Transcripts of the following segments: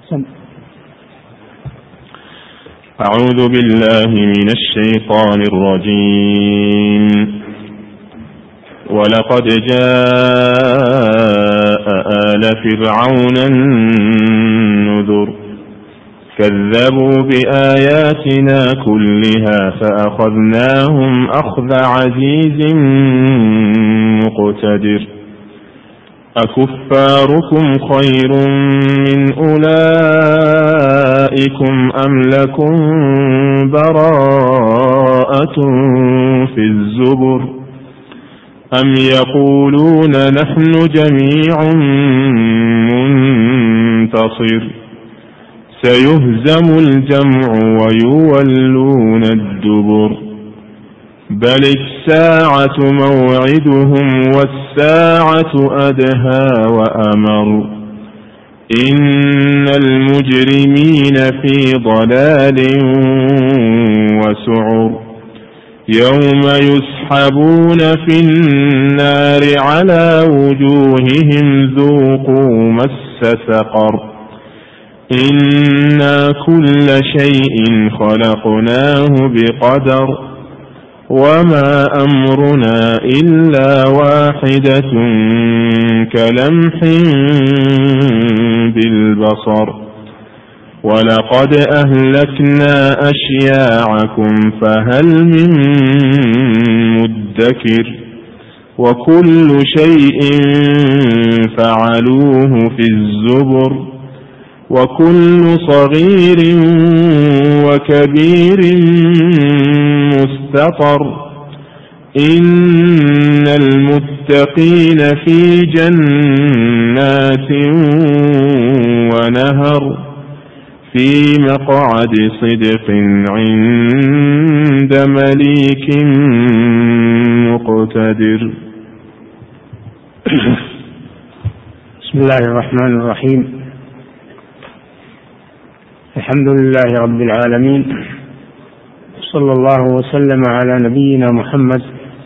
أعوذ بالله من الشيطان الرجيم. ولقد جاء آل فرعون النذر كذبوا بآياتنا كلها فأخذناهم أخذ عزيز مقتدر. أكفاركم خير من أولئكم أم لكم براءة في الزبر أم يقولون نحن جميع منتصر سيهزم الجمع ويولون الدبر بل الساعة موعدهم والساعة أدهى وأمر إن المجرمين في ضلال وسعر يوم يسحبون في النار على وجوههم ذوقوا مس سقر إنا كل شيء خلقناه بقدر وما أمرنا إلا واحدة كلمح بالبصر ولقد أهلكنا أشياعكم فهل من مدكر وكل شيء فعلوه في الزبر وكل صغير وكبير مستطر إن المتقين في جنات ونهر في مقعد صدق عند مليك مقتدر. بسم الله الرحمن الرحيم. الحمد لله رب العالمين، صلى الله وسلم على نبينا محمد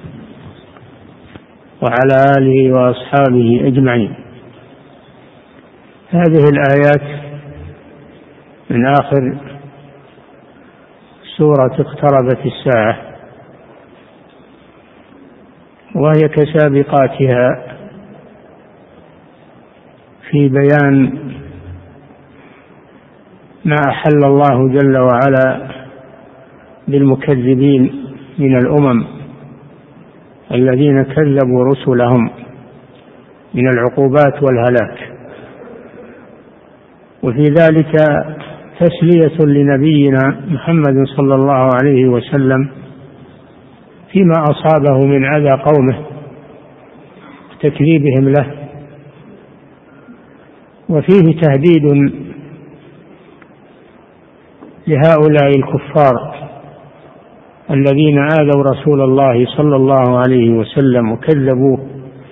وعلى آله وأصحابه أجمعين. هذه الآيات من آخر سورة اقتربت الساعة، وهي كسابقاتها في بيان ما أحل الله جل وعلا بالمكذبين من الأمم الذين كذبوا رسلهم من العقوبات والهلاك، وفي ذلك تسلية لنبينا محمد صلى الله عليه وسلم فيما أصابه من أذى قومه وتكذيبهم له، وفيه تهديد لهؤلاء الكفار الذين آذوا رسول الله صلى الله عليه وسلم وكذبوه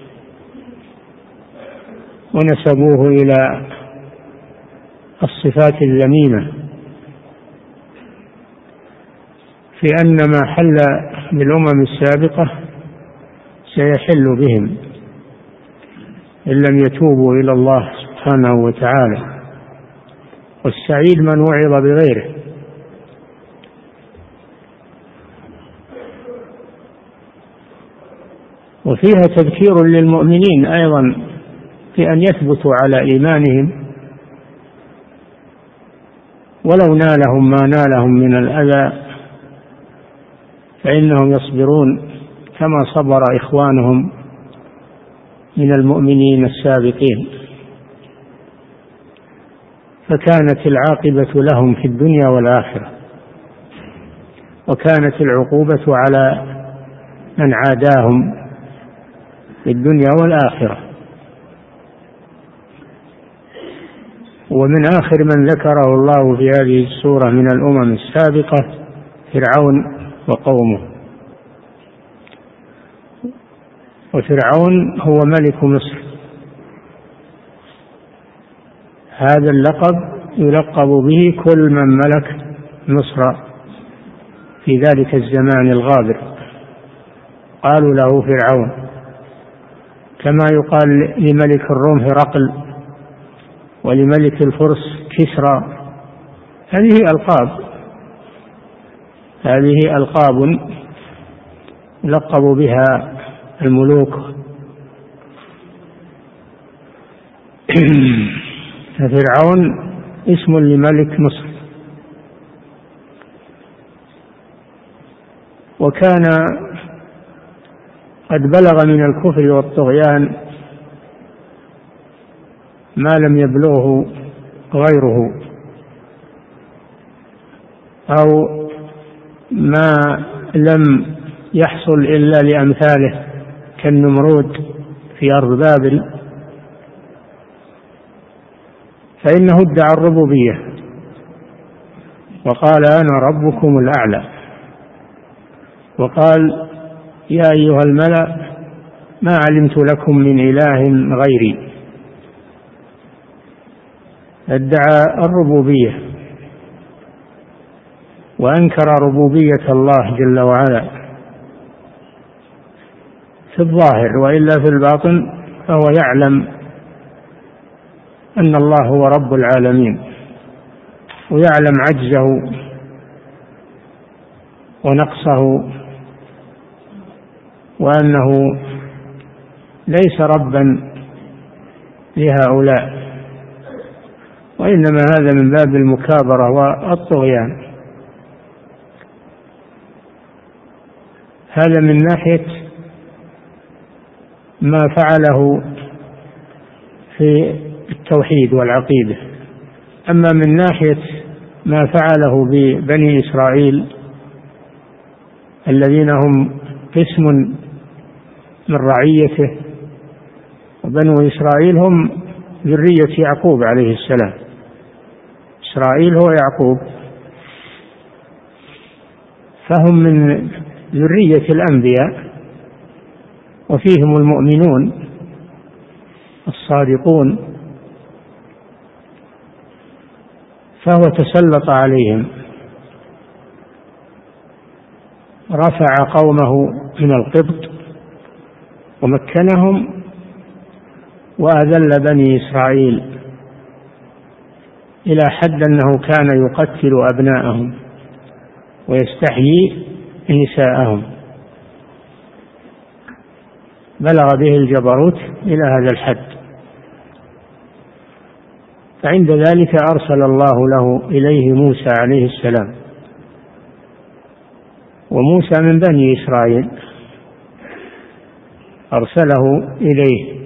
ونسبوه إلى الصفات الذميمة، في أن ما حل بالأمم السابقة سيحل بهم إن لم يتوبوا إلى الله سبحانه وتعالى، والسعيد من وعظ بغيره. وفيها تذكير للمؤمنين أيضا في أن يثبتوا على إيمانهم ولو نالهم ما نالهم من الأذى فإنهم يصبرون كما صبر إخوانهم من المؤمنين السابقين، فكانت العاقبة لهم في الدنيا والآخرة، وكانت العقوبة على من عاداهم في الدنيا والآخرة. ومن آخر من ذكره الله في هذه السورة من الأمم السابقة فرعون وقومه. وفرعون هو ملك مصر، هذا اللقب يلقب به كل من ملك مصر في ذلك الزمان الغابر، قالوا له فرعون، كما يقال لملك الروم هرقل ولملك الفرس كسرى. هذه ألقاب لقبوا بها الملوك. ففرعون اسم لملك مصر. وكان قد بلغ من الكفر والطغيان ما لم يبلغه غيره، أو ما لم يحصل إلا لأمثاله كالنمرود في أرض بابل، فإنه ادعى الربوبية وقال أنا ربكم الأعلى، وقال يا أيها الملأ ما علمت لكم من إله غيري. ادعى الربوبية وأنكر ربوبية الله جل وعلا في الظاهر، وإلا في الباطن فهو يعلم أن الله هو رب العالمين، ويعلم عجزه ونقصه، وأنه ليس ربا لهؤلاء، وإنما هذا من باب المكابرة والطغيان. هذا من ناحية ما فعله في التوحيد والعقيدة. أما من ناحية ما فعله ببني إسرائيل الذين هم قسم من رعيته، وبنو إسرائيل هم ذرية يعقوب عليه السلام. إسرائيل هو يعقوب، فهم من ذرية الأنبياء، وفيهم المؤمنون الصادقون، فهو تسلط عليهم، رفع قومه من القبط ومكنهم، وأذل بني إسرائيل إلى حد أنه كان يقتل أبناءهم ويستحيي نساءهم، بلغ به الجبروت إلى هذا الحد. فعند ذلك أرسل الله له إليه موسى عليه السلام، وموسى من بني إسرائيل، أرسله إليه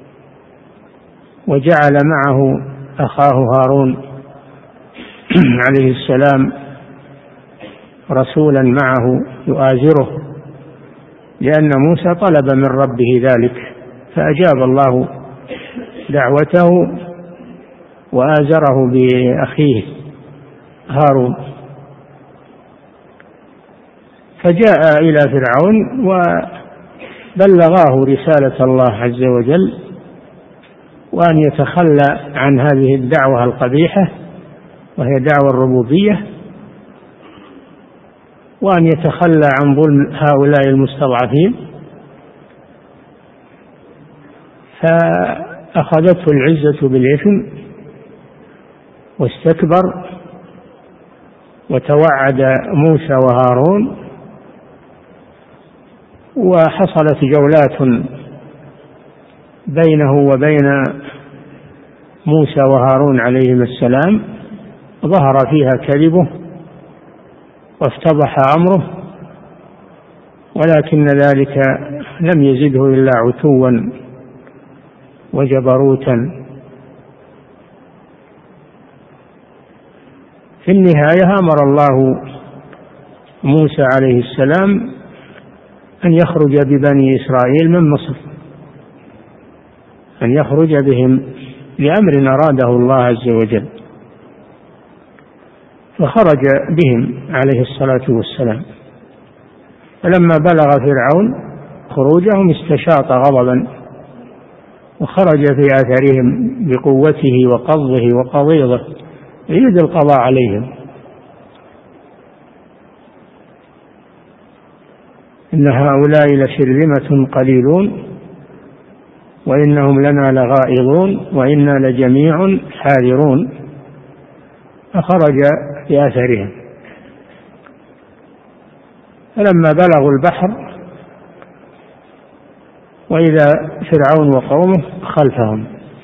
وجعل معه أخاه هارون عليه السلام رسولا معه يؤازره، لأن موسى طلب من ربه ذلك، فأجاب الله دعوته وآزره بأخيه هارون. فجاء إلى فرعون وبلغاه رسالة الله عز وجل، وأن يتخلى عن هذه الدعوة القبيحة وهي دعوة الربوبية، وأن يتخلى عن ظلم هؤلاء المستضعفين. فأخذته العزة بالإثم واستكبر، وتوعد موسى وهارون، وحصلت جولات بينه وبين موسى وهارون عليهما السلام، ظهر فيها كذبه وافتضح أمره، ولكن ذلك لم يزده إلا عتوا وجبروتا. في النهاية أمر الله موسى عليه السلام أن يخرج ببني إسرائيل من مصر، أن يخرج بهم لأمر أراده الله عز وجل، فخرج بهم عليه الصلاة والسلام. فلما بلغ فرعون خروجهم استشاط غضبا، وخرج في آثارهم بقوته وقضه وقضيضه يريد القضاء عليهم. إن هؤلاء لشرذمة قليلون وإنهم لنا لغائظون وإنا لجميع حاذرون، فخرج بأثرهم. فلما بلغوا البحر وإذا فرعون وقومه خلفهم،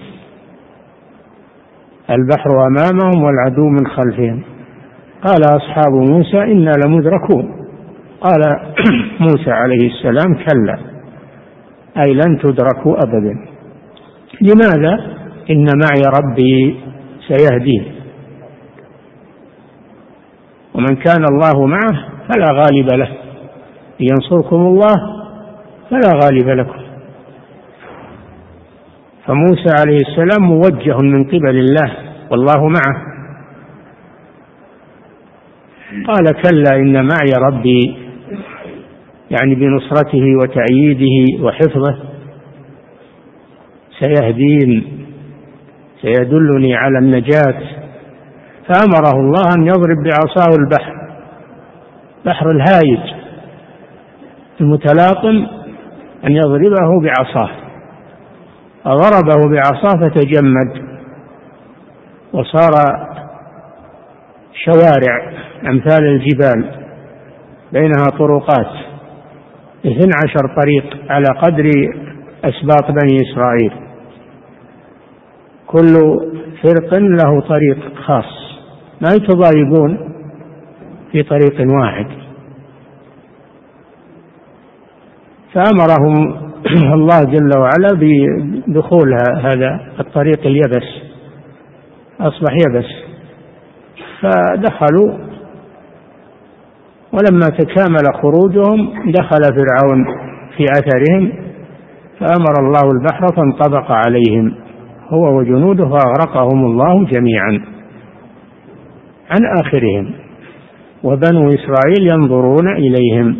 البحر أمامهم والعدو من خلفهم. قال أصحاب موسى إنا لمدركون. قال موسى عليه السلام كلا، أي لن تدركوا أبدا. لماذا؟ إن معي ربي سيهدين، ومن كان الله معه فلا غالب له، ينصركم الله فلا غالب لكم. فموسى عليه السلام موجه من قبل الله والله معه. قال كلا إن معي ربي، يعني بنصرته وتأييده وحفظه، سيهدين، سيدلني على النجاة. فأمره الله أن يضرب بعصاه البحر، بحر الهايج المتلاطم، أن يضربه بعصاه. فضربه بعصاه فتجمد وصار شوارع أمثال الجبال بينها طرقات 12 طريق على قدر أسباط بني إسرائيل، كل فرق له طريق خاص، ما يتضايقون في طريق واحد. فأمرهم الله جل وعلا بدخول هذا الطريق اليبس، أصبح يبس، فدخلوا. ولما تكامل خروجهم دخل فرعون في أثرهم، فأمر الله البحر فانطبق عليهم هو وجنوده فأغرقهم الله جميعا عن آخرهم، وبنو إسرائيل ينظرون إليهم.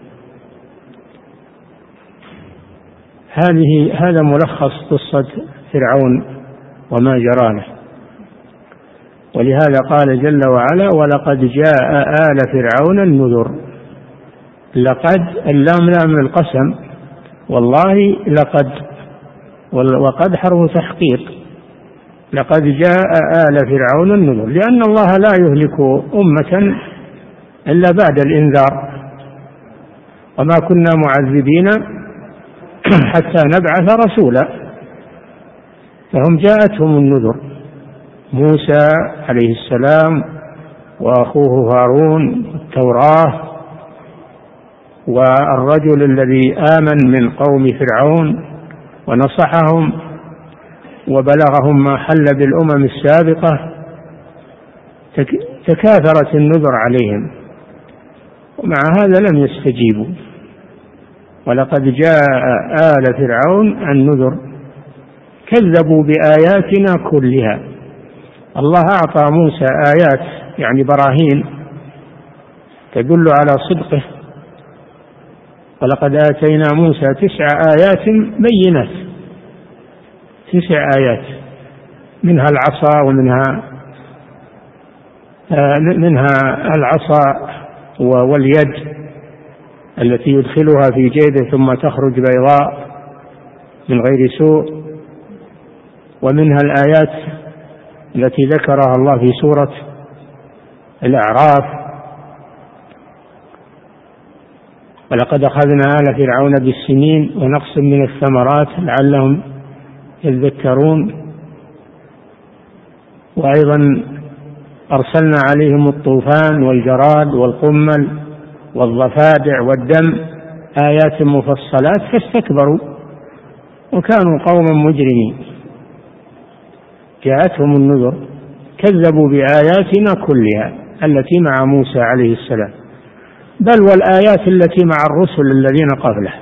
هذا ملخص قصة فرعون وما جرى له. ولهذا قال جل وعلا ولقد جاء آل فرعون النذر. لقد، اللام لام القسم، والله لقد، وقد حرف تحقيق. لقد جاء آل فرعون النذر، لأن الله لا يهلك أمة إلا بعد الإنذار، وما كنا معذبين حتى نبعث رسولا. فهم جاءتهم النذر، موسى عليه السلام وأخوه هارون التوراة، والرجل الذي آمن من قوم فرعون ونصحهم وبلغهم ما حل بالأمم السابقة. تكاثرت النذر عليهم، ومع هذا لم يستجيبوا. ولقد جاء آل فرعون النذر كذبوا بآياتنا كلها. الله أعطى موسى آيات، يعني براهين تدل على صدقه. ولقد آتينا موسى 9 آيات بينات، 9 آيات، منها العصا، منها العصا واليد التي يدخلها في جيبه ثم تخرج بيضاء من غير سوء، ومنها الآيات التي ذكرها الله في سورة الأعراف. ولقد أخذنا آل فرعون بالسنين ونقص من الثمرات لعلهم يذكرون. وأيضا أرسلنا عليهم الطوفان والجراد والقمل والضفادع والدم آيات مفصلات فاستكبروا وكانوا قوما مجرمين. جاءتهم النذر كذبوا بآياتنا كلها التي مع موسى عليه السلام، بل والآيات التي مع الرسل الذين قبله،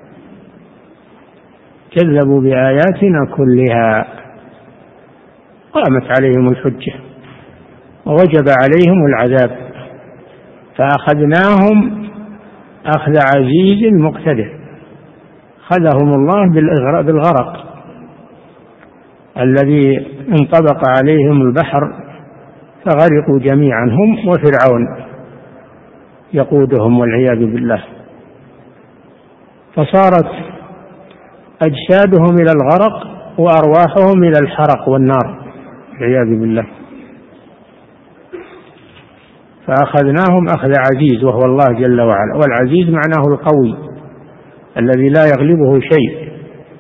كذبوا بآياتنا كلها، قامت عليهم الحجة ووجب عليهم العذاب، فأخذناهم أخذ عزيز مقتدر. أخذهم الله بالغرق الذي انطبق عليهم البحر فغرقوا جميعا هم وفرعون يقودهم والعياذ بالله. فصارت أجسادهم إلى الغرق وأرواحهم إلى الحرق والنار والعياذ بالله. فأخذناهم أخذ عزيز وهو الله جل وعلا، والعزيز معناه القوي الذي لا يغلبه شيء،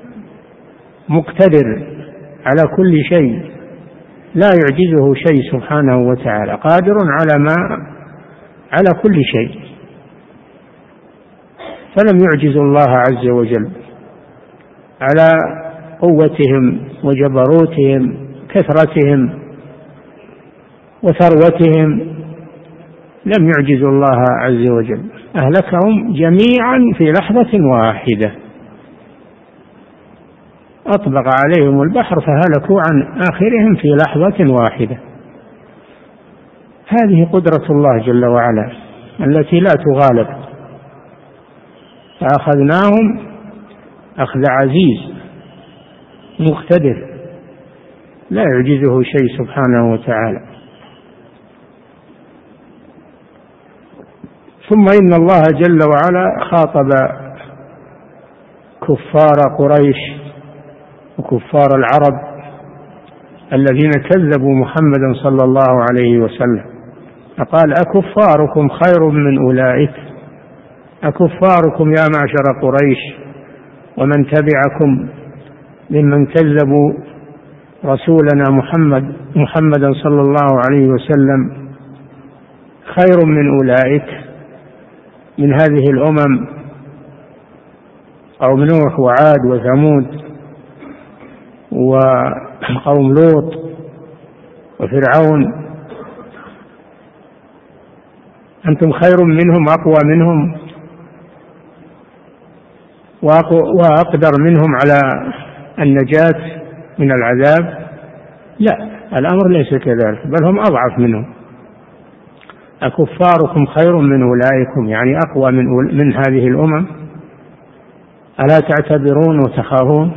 مقتدر على كل شيء، لا يعجزه شيء سبحانه وتعالى، قادر على كل شيء، فلم يعجزوا الله عز وجل على قوتهم وجبروتهم كثرتهم وثروتهم، لم يعجزوا الله عز وجل، أهلكهم جميعا في لحظة واحدة، أطبق عليهم البحر فهلكوا عن آخرهم في لحظة واحدة. هذه قدرة الله جل وعلا التي لا تغالب. فأخذناهم أخذ عزيز مقتدر لا يعجزه شيء سبحانه وتعالى. ثم إن الله جل وعلا خاطب كفار قريش وكفار العرب الذين كذبوا محمدا صلى الله عليه وسلم، فقال: أكفاركم خير من أولئك؟ أكفاركم يا معشر قريش ومن تبعكم ممن كذبوا رسولنا محمدا صلى الله عليه وسلم خير من أولئك، من هذه الأمم قوم نوح وعاد وثمود وقوم لوط وفرعون، أنتم خير منهم أقوى منهم وأقدر منهم على النجاة من العذاب؟ لا، الأمر ليس كذلك، بل هم أضعف منهم. أكفاركم خير من أولئكم يعني أقوى من هذه الأمم؟ ألا تعتبرون وتخافون؟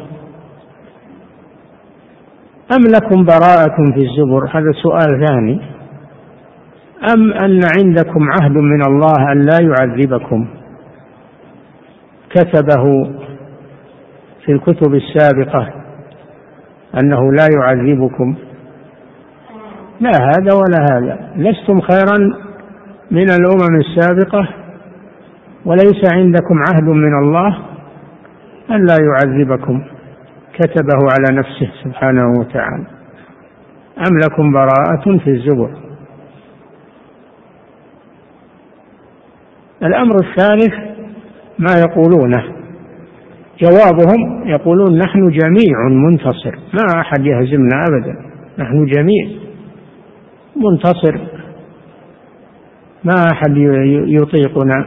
أم لكم براءة في الزبر؟ هذا سؤال ثاني. أم أن عندكم عهد من الله أن لا يعذبكم كتبه في الكتب السابقة أنه لا يعذبكم؟ لا هذا ولا هذا، لستم خيرا من الأمم السابقة وليس عندكم عهد من الله أن لا يعذبكم كتبه على نفسه سبحانه وتعالى. أم لكم براءة في الزبر. الأمر الثالث ما يقولونه، جوابهم يقولون: نحن جميع منتصر، ما أحد يهزمنا أبدا، نحن جميع منتصر، ما أحد يطيقنا،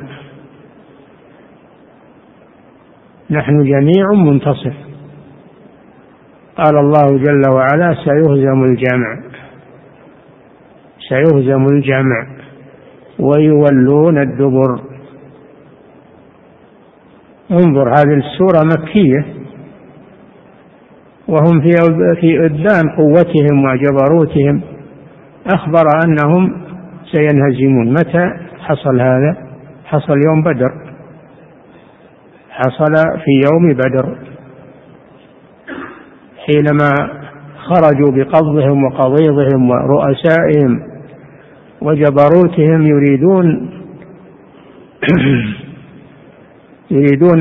نحن جميع منتصر. قال الله جل وعلا: سيهزم الجمع ويولون الدبر. انظر، هذه السورة مكية وهم في إبدان قوتهم وجبروتهم، أخبر أنهم سينهزمون. متى حصل هذا؟ حصل يوم بدر، حصل في يوم بدر حينما خرجوا بقبضهم وقضيضهم ورؤسائهم وجبروتهم يريدون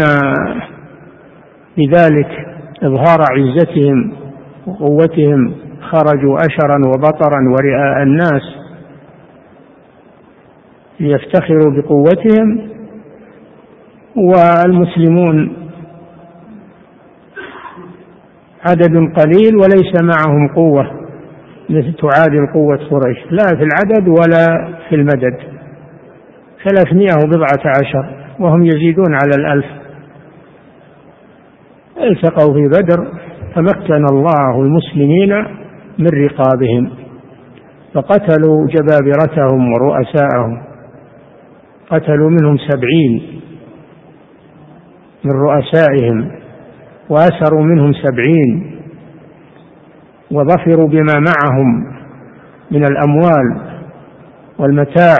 بذلك إظهار عزتهم وقوتهم، خرجوا أشرا وبطرا ورئاء الناس ليفتخروا بقوتهم، والمسلمون عدد قليل وليس معهم قوة تعادل قوة قريش، لا في العدد ولا في المدد، 314 وهم يزيدون على 1000. التقوا في بدر فمكن الله المسلمين من رقابهم فقتلوا جبابرتهم ورؤساءهم، قتلوا منهم 70 من رؤسائهم وأسروا منهم 70 وظفروا بما معهم من الأموال والمتاع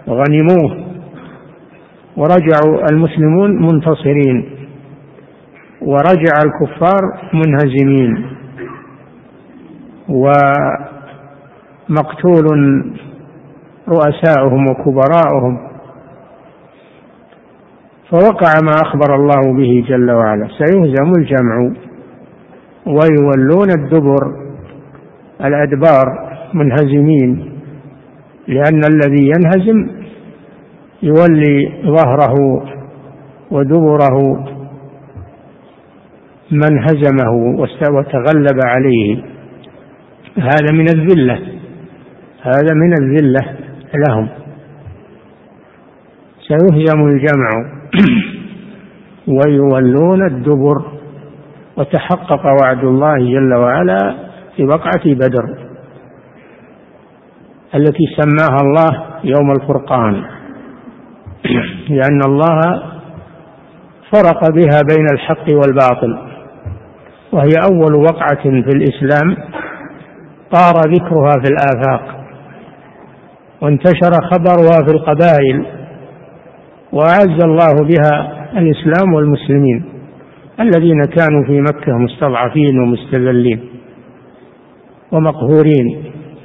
وغنموه، ورجعوا المسلمون منتصرين. ورجع الكفار منهزمين ومقتول رؤساؤهم وكبراؤهم. فوقع ما أخبر الله به جل وعلا: سيهزم الجمع ويولون الدبر، الأدبار، منهزمين، لأن الذي ينهزم يولي ظهره ودبره من هزمه وتغلب عليه. هذا من الذلة، هذا من الذلة لهم. سيهزم الجمع ويولون الدبر. وتحقق وعد الله جل وعلا في وقعة بدر التي سماها الله يوم الفرقان، لأن الله فرق بها بين الحق والباطل، وهي أول وقعة في الإسلام طار ذكرها في الآفاق وانتشر خبرها في القبائل، وأعز الله بها الإسلام والمسلمين الذين كانوا في مكة مستضعفين ومستذلين ومقهورين.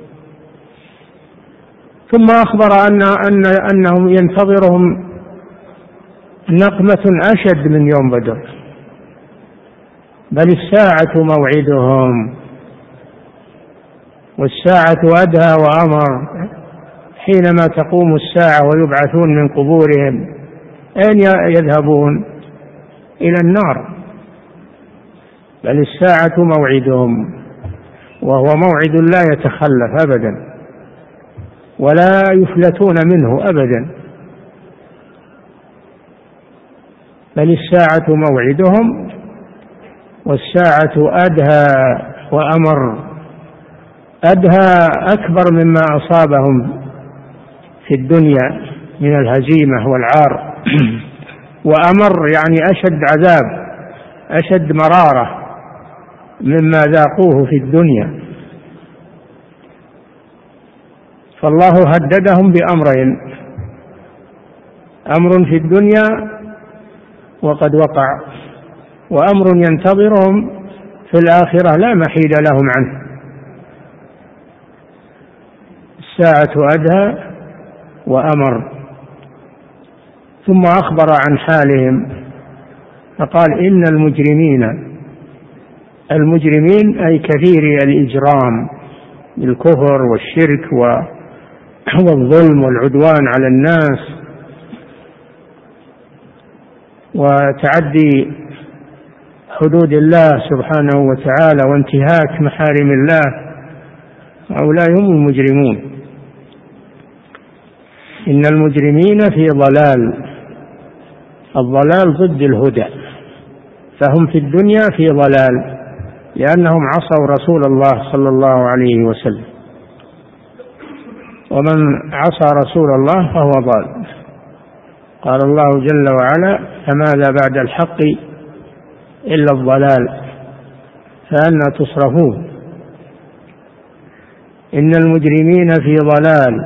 ثم أخبر أنهم ينتظرهم نقمة أشد من يوم بدر، بل الساعة موعدهم، والساعة أدهى وأمر. حينما تقوم الساعة ويبعثون من قبورهم أين يذهبون؟ إلى النار. بل الساعة موعدهم، وهو موعد لا يتخلف أبدا ولا يفلتون منه أبدا. بل الساعة موعدهم والساعة أدهى وأمر. أدهى أكبر مما أصابهم في الدنيا من الهزيمة والعار، وأمر يعني أشد عذاب، أشد مرارة مما ذاقوه في الدنيا. فالله هددهم بأمرين: أمر في الدنيا وقد وقع، وأمر ينتظرهم في الآخرة لا محيد لهم عنه. الساعة أدهى وأمر. ثم أخبر عن حالهم فقال: إن المجرمين أي كثير الإجرام بالكفر والشرك والظلم والعدوان على الناس وتعدي حدود الله سبحانه وتعالى وانتهاك محارم الله، هؤلاء هم المجرمون. إن المجرمين في ضلال. الضلال ضد الهدى، فهم في الدنيا في ضلال لأنهم عصوا رسول الله صلى الله عليه وسلم، ومن عصى رسول الله فهو ضال. قال الله جل وعلا: فماذا بعد الحق إلا الضلال فأنى تصرفون. إن المجرمين في ضلال.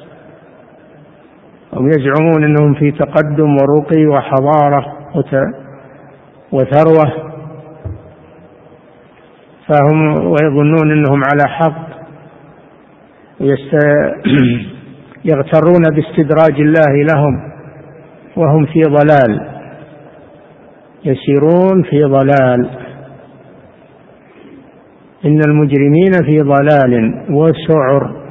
هم يزعمون أنهم في تقدم ورقي وحضارة وثروة، فهم ويظنون أنهم على حق، يغترون باستدراج الله لهم وهم في ضلال، يسيرون في ضلال. إن المجرمين في ضلال وسعر.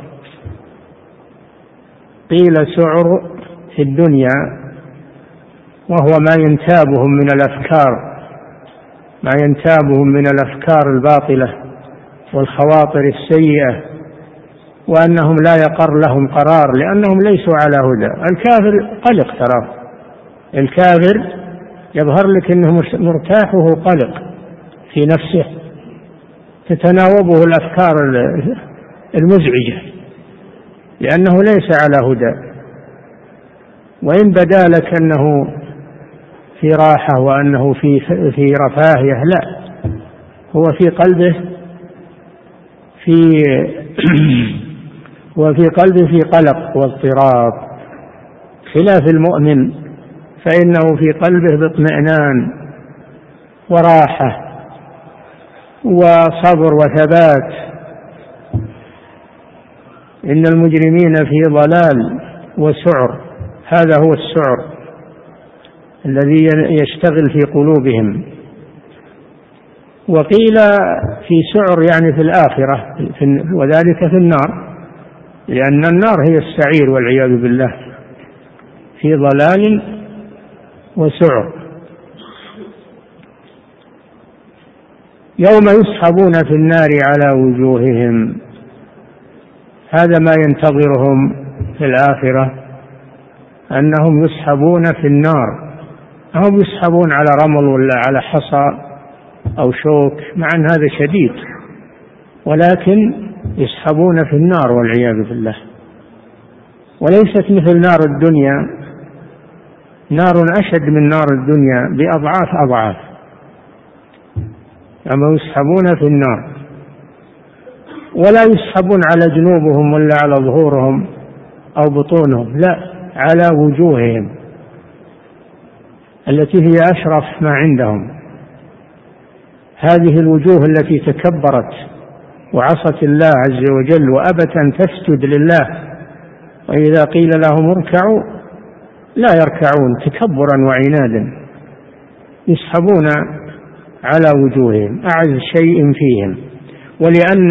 قيل سعر في الدنيا وهو ما ينتابهم من الأفكار، ما ينتابهم من الأفكار الباطلة والخواطر السيئة، وأنهم لا يقر لهم قرار لأنهم ليسوا على هدى. الكافر قلق، ترى الكافر يظهر لك أنه مرتاح وهو قلق في نفسه، تتناوبه الأفكار المزعجة لأنه ليس على هدى. وإن بدا لك أنه في راحة وأنه في رفاهية، لا، هو في قلبه في قلق واضطراب، خلاف المؤمن فإنه في قلبه باطمئنان وراحة وصبر وثبات. إن المجرمين في ضلال وسعر، هذا هو السعر الذي يشتغل في قلوبهم. وقيل في سعر يعني في الآخرة، وذلك في النار، لأن النار هي السعير والعياذ بالله، في ضلال وسعر. يوم يسحبون في النار على وجوههم، هذا ما ينتظرهم في الآخرة، أنهم يسحبون في النار. هم يسحبون على رمل ولا على حصى أو شوك، مع أن هذا شديد، ولكن يسحبون في النار والعياذ بالله. وليست مثل نار الدنيا، نار أشد من نار الدنيا بأضعاف أضعاف. أما يسحبون في النار، ولا يسحبون على جنوبهم ولا على ظهورهم أو بطونهم، لا، على وجوههم التي هي أشرف ما عندهم. هذه الوجوه التي تكبرت وعصت الله عز وجل وأبت أن تسجد لله، وإذا قيل لهم اركعوا لا يركعون تكبرا وعنادا، يسحبون على وجوههم أعز شيء فيهم. ولأن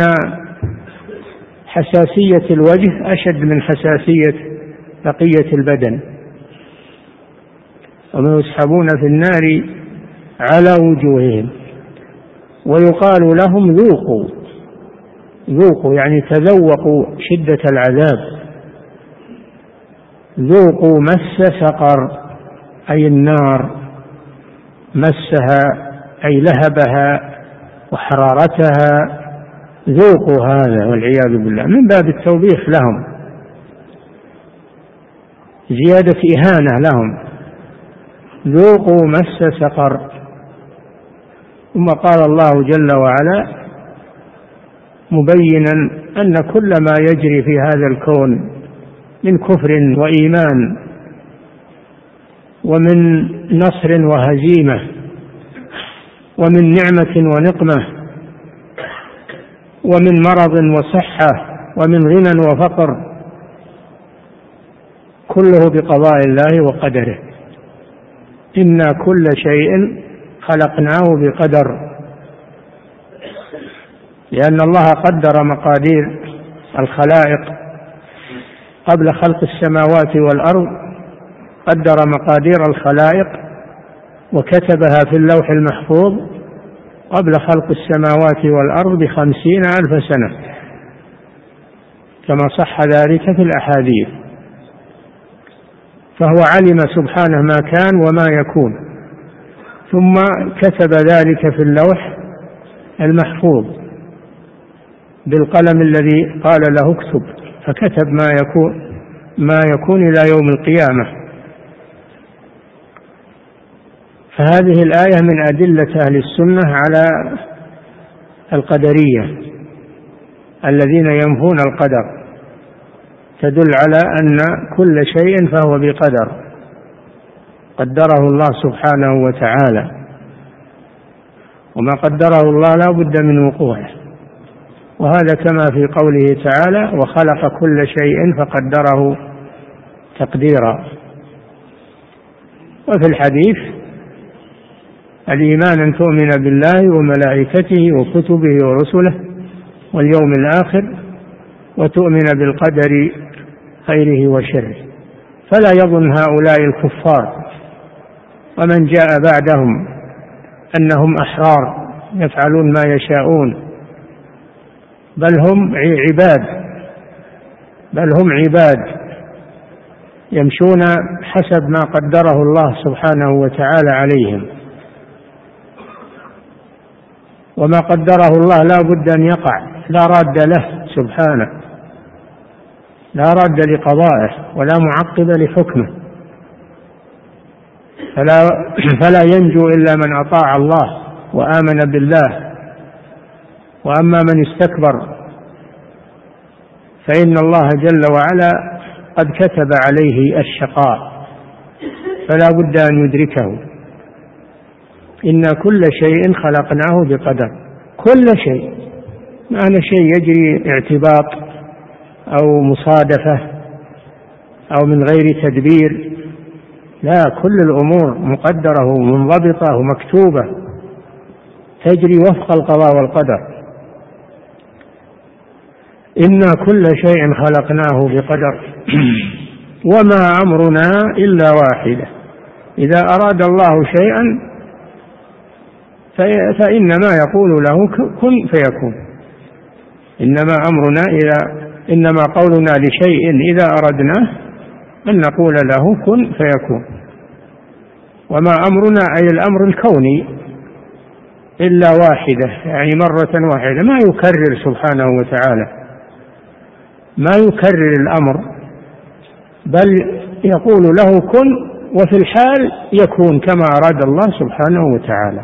حساسية الوجه أشد من حساسية بقية البدن. وما يسحبون في النار على وجوههم، ويقال لهم ذوقوا يعني تذوقوا شدة العذاب، ذوقوا مس سقر، أي النار مسها أي لهبها وحرارتها، ذوقوا هذا والعياذ بالله، من باب التوبيخ لهم، زيادة إهانة لهم، ذوقوا مس سقر. ثم قال الله جل وعلا مبينا أن كل ما يجري في هذا الكون من كفر وإيمان ومن نصر وهزيمة ومن نعمة ونقمة ومن مرض وصحة ومن غنى وفقر، كله بقضاء الله وقدره. إنا كل شيء خلقناه بقدر، لأن الله قدر مقادير الخلائق قبل خلق السماوات والأرض، قدر مقادير الخلائق وكتبها في اللوح المحفوظ قبل خلق السماوات والأرض ب50,000 سنة، كما صح ذلك في الأحاديث. فهو علم سبحانه ما كان وما يكون، ثم كتب ذلك في اللوح المحفوظ بالقلم الذي قال له اكتب، فكتب ما يكون إلى يوم القيامة. فهذه الآية من أدلة أهل السنة على القدرية الذين ينفون القدر، تدل على أن كل شيء فهو بقدر قدره الله سبحانه وتعالى، وما قدره الله لا بد من وقوعه. وهذا كما في قوله تعالى وخلق كل شيء فقدره تقديرا. وفي الحديث الإيمان أن تؤمن بالله وملائكته وكتبه ورسله واليوم الآخر وتؤمن بالقدر خيره وشره. فلا يظن هؤلاء الكفار ومن جاء بعدهم أنهم أحرار يفعلون ما يشاءون، بل هم عباد يمشون حسب ما قدره الله سبحانه وتعالى عليهم، وما قدره الله لا بد أن يقع، لا راد له سبحانه، لا راد لقضائه ولا معقب لحكمه. فلا ينجو إلا من أطاع الله وآمن بالله. وأما من استكبر فإن الله جل وعلا قد كتب عليه الشقاء، فلا بد أن يدركه. إنا كل شيء خلقناه بقدر. كل شيء، ما أنا شيء يجري اعتباط أو مصادفة أو من غير تدبير، لا، كل الأمور مقدرة ومنضبطة ومكتوبة تجري وفق القضاء والقدر. إنا كل شيء خلقناه بقدر وما أمرنا إلا واحدة. إذا أراد الله شيئا فإنما يقول له كن فيكون. إنما قولنا لشيء إذا أردناه أن نقول له كن فيكون. وما أمرنا أي الأمر الكوني إلا واحدة، يعني مرة واحدة، ما يكرر سبحانه وتعالى، ما يكرر الأمر، بل يقول له كن وفي الحال يكون كما أراد الله سبحانه وتعالى.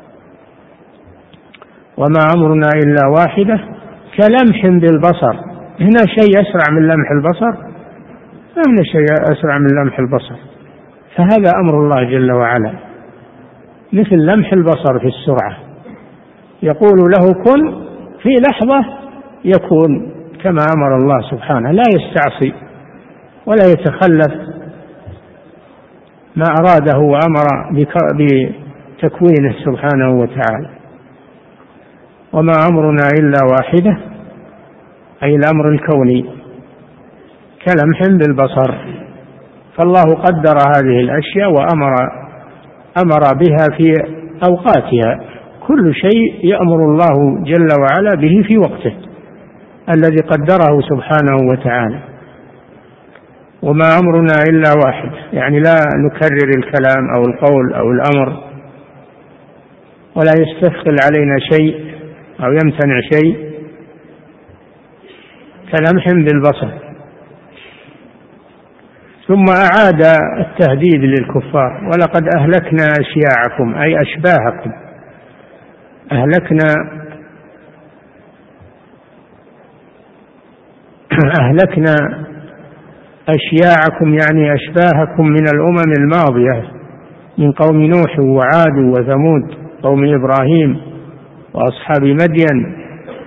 وما أمرنا إلا واحدة كلمح بالبصر. هنا شيء أسرع من لمح البصر؟ ما هنا شيء أسرع من لمح البصر، فهذا أمر الله جل وعلا مثل لمح البصر في السرعة. يقول له كن في لحظة يكون كما أمر الله سبحانه، لا يستعصي ولا يتخلف ما أراده وأمر بتكوينه سبحانه وتعالى. وما أمرنا إلا واحدة أي الأمر الكوني كلمح بالبصر. فالله قدر هذه الأشياء وأمر بها في أوقاتها. كل شيء يأمر الله جل وعلا به في وقته الذي قدره سبحانه وتعالى. وما أمرنا إلا واحد، يعني لا نكرر الكلام أو القول أو الأمر، ولا يستثقل علينا شيء أو يمتنع شيء، كلمح بالبصر. ثم أعاد التهديد للكفار: ولقد أهلكنا أشياعكم أي أشباهكم. أهلكنا أشياعكم يعني أشباهكم من الأمم الماضية، من قوم نوح وعاد وثمود، قوم إبراهيم وأصحاب مدين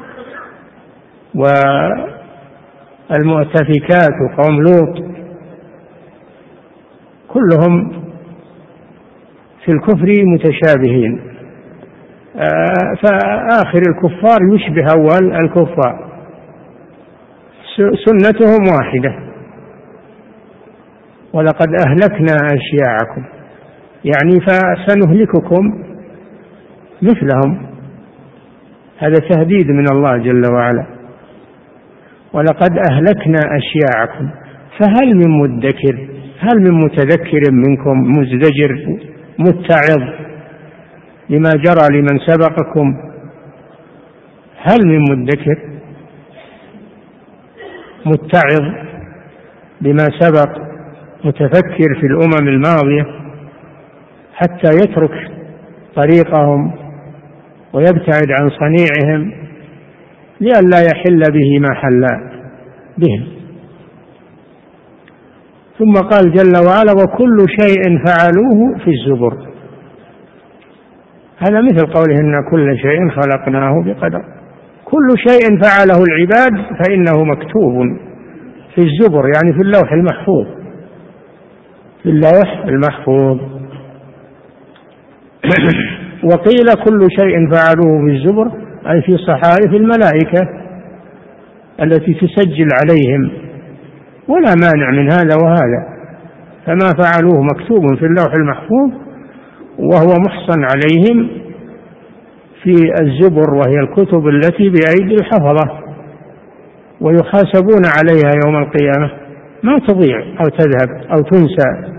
والمؤتفكات وقوم لوط، كلهم في الكفر متشابهين. فآخر الكفار يشبه أول الكفار، سنتهم واحدة. ولقد أهلكنا أشياعكم يعني فسنهلككم مثلهم، هذا تهديد من الله جل وعلا. ولقد أهلكنا أشياعكم، فهل من مدكر، هل من متذكر منكم مزدجر متعظ لما جرى لمن سبقكم؟ هل من مدكر متعظ بما سبق، متفكر في الأمم الماضية حتى يترك طريقهم ويبتعد عن صنيعهم لئلا يحل به ما حل بهم. ثم قال جل وعلا: وكل شيء فعلوه في الزبر. هذا مثل قوله: إن كل شيء خلقناه بقدر. كل شيء فعله العباد فإنه مكتوب في الزبر، يعني في اللوح المحفوظ، في اللوح المحفوظ. وقيل كل شيء فعلوه في الزبر أي في صحائف الملائكة التي تسجل عليهم، ولا مانع من هذا وهذا. فما فعلوه مكتوب في اللوح المحفوظ وهو محصن عليهم في الزبر، وهي الكتب التي بأيدي الحفظة، ويحاسبون عليها يوم القيامة، ما تضيع أو تذهب أو تنسى.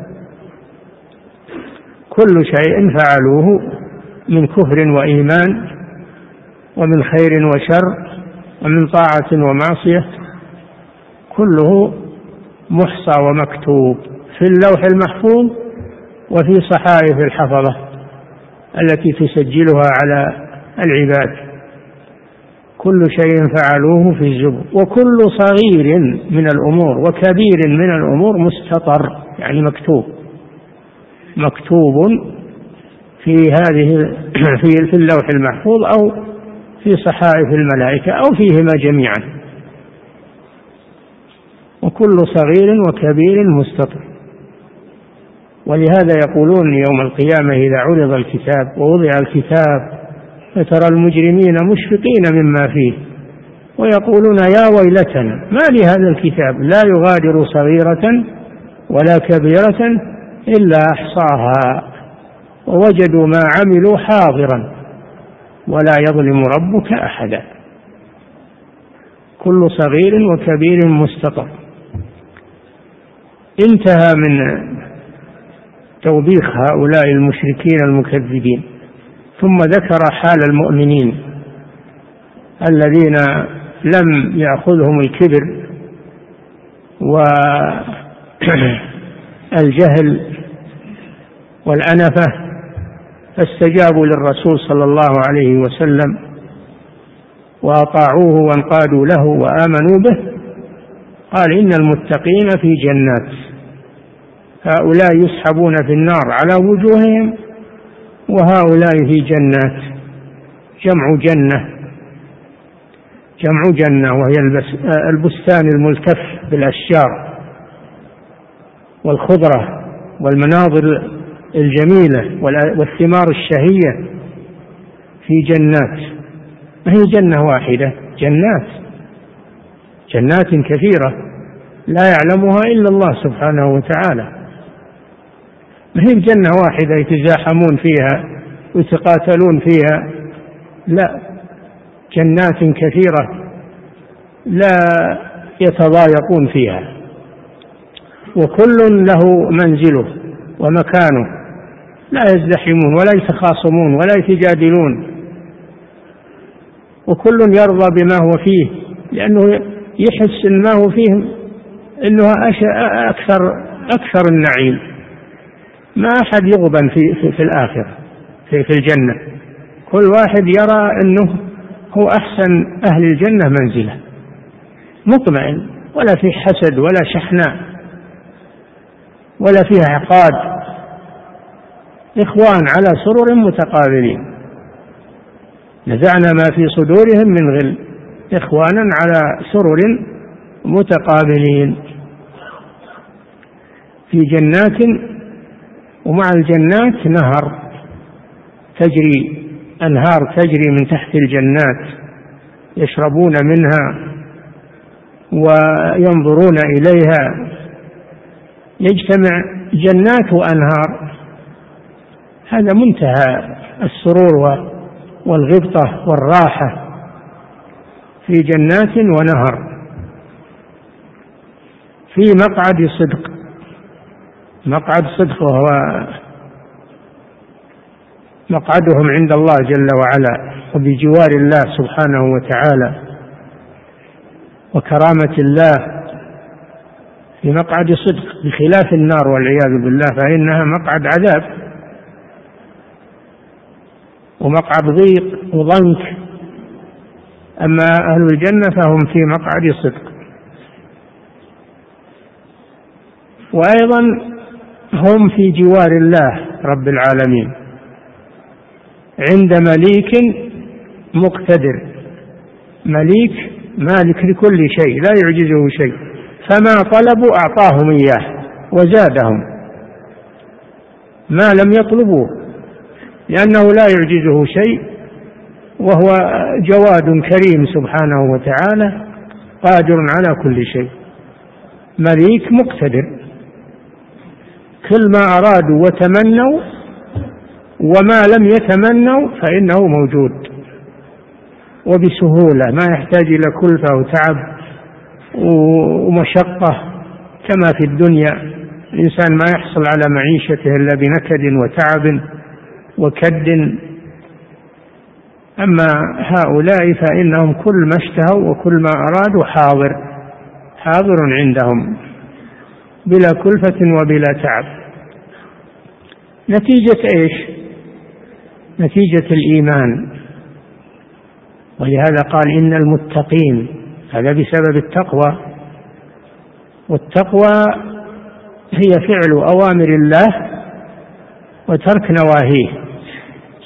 كل شيء فعلوه من كفر وإيمان ومن خير وشر ومن طاعة ومعصية، كله محصى ومكتوب في اللوح المحفوظ وفي صحائف الحفظة التي تسجلها على العباد. كل شيء فعلوه في الزبر. وكل صغير من الأمور وكبير من الأمور مستطر، يعني مكتوب في هذه في اللوح المحفوظ أو في صحائف الملائكة أو فيهما جميعا. وكل صغير وكبير مستطر. ولهذا يقولون يوم القيامة إذا عرض الكتاب ووضع الكتاب فترى المجرمين مشفقين مما فيه ويقولون يا ويلتنا ما لهذا الكتاب لا يغادر صغيرة ولا كبيرة إلا أحصاها ووجدوا ما عملوا حاضرا ولا يظلم ربك أحدا. كل صغير وكبير مستطر. انتهى من توبيخ هؤلاء المشركين المكذبين، ثم ذكر حال المؤمنين الذين لم يأخذهم الكبر والجهل والأنفة فاستجابوا للرسول صلى الله عليه وسلم وأطاعوه وانقادوا له وآمنوا به. قال إن المتقين في جنات، هؤلاء يسحبون في النار على وجوههم وهؤلاء في جنات. جمع جنة وهي البستان الملتف بالأشجار والخضرة والمناظر الجميلة والثمار الشهية في جنات. ما هي جنة واحدة، جنات كثيرة لا يعلمها إلا الله سبحانه وتعالى. ما هي جنة واحدة يتزاحمون فيها ويتقاتلون فيها، لا، جنات كثيرة لا يتضايقون فيها، وكل له منزله ومكانه، لا يزدحمون ولا يتخاصمون ولا يتجادلون، وكل يرضى بما هو فيه لأنه يحس إن ما هو فيه إنه أكثر النعيم. ما أحد يغبن في الآخرة في الجنة، كل واحد يرى أنه هو أحسن أهل الجنة منزلة، مطمئن، ولا فيه حسد ولا شحناء ولا فيه عقاد، إخوان على سرر متقابلين، نزعنا ما في صدورهم من غل، إخوانا على سرر متقابلين في جنات. ومع الجنات أنهار تجري من تحت الجنات يشربون منها وينظرون إليها، يجتمع جنات وأنهار. هذا منتهى السرور والغبطة والراحة في جنات ونهر في مقعد صدق. مقعد صدق وهو مقعدهم عند الله جل وعلا وبجوار الله سبحانه وتعالى وكرامة الله، في مقعد صدق، بخلاف النار والعياذ بالله فإنها مقعد عذاب ومقعد ضيق وضنك. أما أهل الجنة فهم في مقعد صدق. وأيضا هم في جوار الله رب العالمين عند مليك مقتدر، مليك مالك لكل شيء لا يعجزه شيء، فما طلبوا أعطاهم إياه وزادهم ما لم يطلبوه، لأنه لا يعجزه شيء وهو جواد كريم سبحانه وتعالى قادر على كل شيء. مليك مقتدر، كل ما أرادوا وتمنوا وما لم يتمنوا فإنه موجود وبسهولة، ما يحتاج إلى كلفة وتعب ومشقة كما في الدنيا. الإنسان ما يحصل على معيشته إلا بنكد وتعب وكد. أما هؤلاء فإنهم كل ما اشتهوا وكل ما أرادوا حاضر عندهم بلا كلفة وبلا تعب. نتيجة إيش؟ نتيجة الإيمان. ولهذا قال إن المتقين، هذا بسبب التقوى، والتقوى هي فعل أوامر الله وترك نواهيه.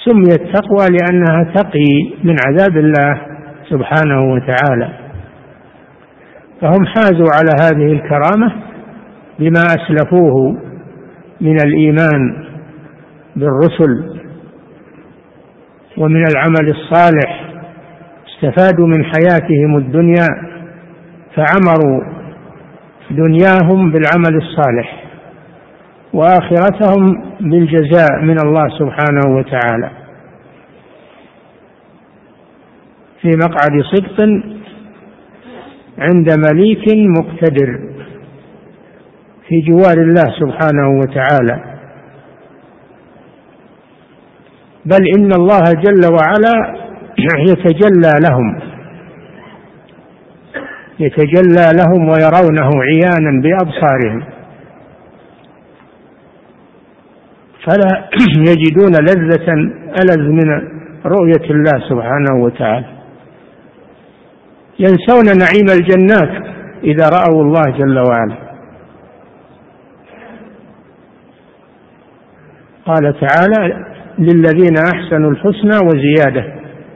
سميت تقوى لأنها تقي من عذاب الله سبحانه وتعالى. فهم حازوا على هذه الكرامة بما أسلفوه من الإيمان بالرسل ومن العمل الصالح، استفادوا من حياتهم الدنيا فعمروا دنياهم بالعمل الصالح وآخرتهم بالجزاء من الله سبحانه وتعالى في مقعد صدق عند مليك مقتدر في جوار الله سبحانه وتعالى. بل إن الله جل وعلا يتجلى لهم ويرونه عيانا بأبصارهم، فلا يجدون لذة ألذ من رؤية الله سبحانه وتعالى. ينسون نعيم الجنات إذا رأوا الله جل وعلا. قال تعالى: للذين أحسنوا الحسنى وزيادة.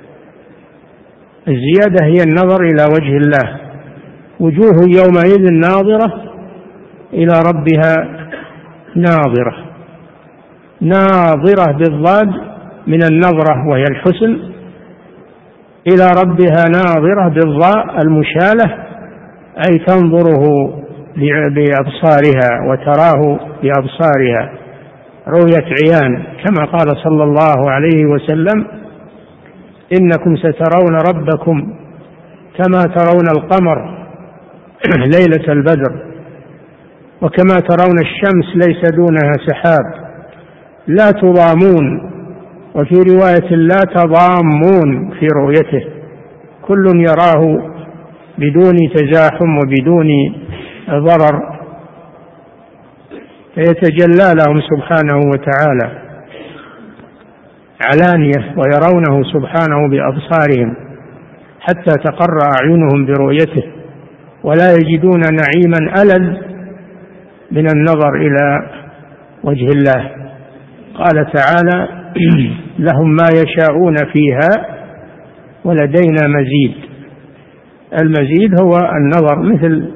الزيادة هي النظر إلى وجه الله، وجوه يومئذ ناظرة إلى ربها ناظرة، ناظرة بالضاد من النظرة وهي الحسن، إلى ربها ناظرة بالضاء المشالة، أي تنظره بأبصارها وتراه بأبصارها رؤية عيان، كما قال صلى الله عليه وسلم: إنكم سترون ربكم كما ترون القمر ليلة البدر، وكما ترون الشمس ليس دونها سحاب، لا تضامون، وفي رواية لا تضامون في رؤيته، كل يراه بدون تزاحم وبدون ضرر، فيتجلى لهم سبحانه وتعالى علانية ويرونه سبحانه بأبصارهم حتى تقر أعينهم برؤيته، ولا يجدون نعيما ألذ من النظر إلى وجه الله. قال تعالى: لهم ما يشاءون فيها ولدينا مزيد. المزيد هو النظر، مثل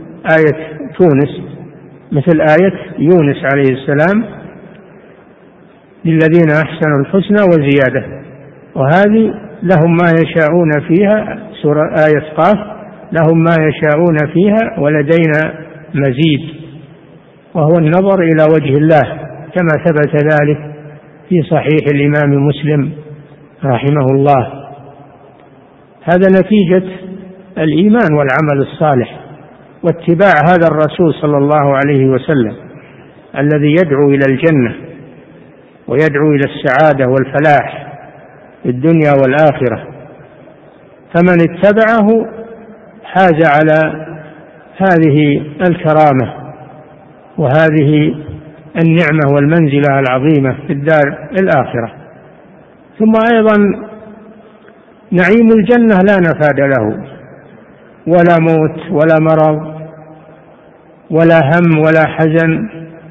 آية يونس عليه السلام: للذين أحسنوا الحسنى وزيادة. وهذه لهم ما يشاءون فيها، سورة آية قاف: لهم ما يشاءون فيها ولدينا مزيد، وهو النظر إلى وجه الله كما ثبت ذلك في صحيح الإمام مسلم رحمه الله. هذا نتيجة الإيمان والعمل الصالح واتباع هذا الرسول صلى الله عليه وسلم الذي يدعو إلى الجنة ويدعو إلى السعادة والفلاح في الدنيا والآخرة. فمن اتبعه حاز على هذه الكرامة وهذه النعمة والمنزلة العظيمة في الدار الآخرة. ثم أيضا نعيم الجنة لا نفاد له، ولا موت ولا مرض ولا هم ولا حزن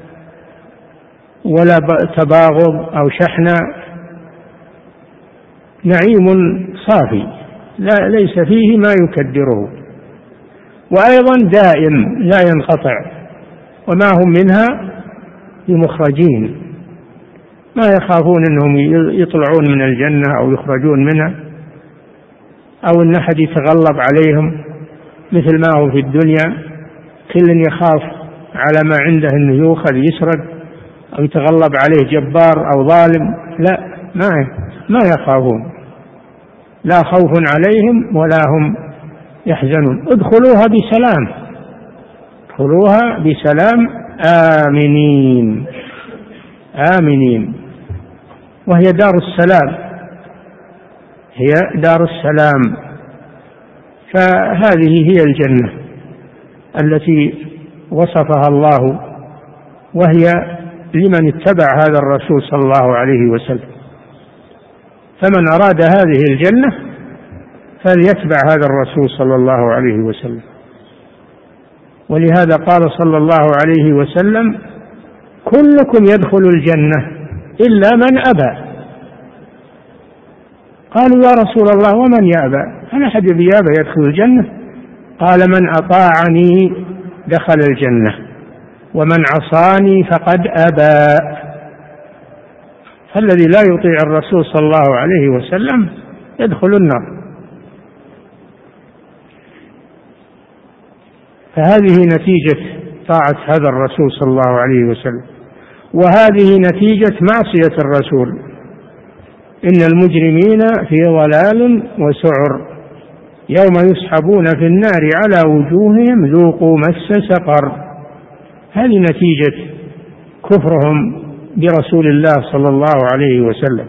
ولا تباغض أو شحنة، نعيم صافي ليس فيه ما يكدره، وأيضا دائم لا ينقطع، وما هم منها بمخرجين، ما يخافون أنهم يطلعون من الجنة أو يخرجون منها، أو أن أحد يتغلب عليهم مثل ما هو في الدنيا، كل يخاف على ما عنده أنه يؤخذ يسرق أو يتغلب عليه جبار أو ظالم. لا، ما يخافون، لا خوف عليهم ولا هم يحزنون. ادخلوها بسلام آمنين، وهي دار السلام، هي دار السلام. فهذه هي الجنة التي وصفها الله، وهي لمن اتبع هذا الرسول صلى الله عليه وسلم. فمن أراد هذه الجنة فليتبع هذا الرسول صلى الله عليه وسلم. ولهذا قال صلى الله عليه وسلم: كلكم يدخل الجنة إلا من أبى. قالوا يا رسول الله ومن يأبى؟ هل أحد يأبى يدخل الجنة؟ قال من أطاعني دخل الجنة ومن عصاني فقد أبى. فالذي لا يطيع الرسول صلى الله عليه وسلم يدخل النار. فهذه نتيجة طاعة هذا الرسول صلى الله عليه وسلم، وهذه نتيجة معصية الرسول. إن المجرمين في ضلال وسعر يوم يسحبون في النار على وجوههم ذوقوا مس سقر. هذه نتيجة كفرهم برسول الله صلى الله عليه وسلم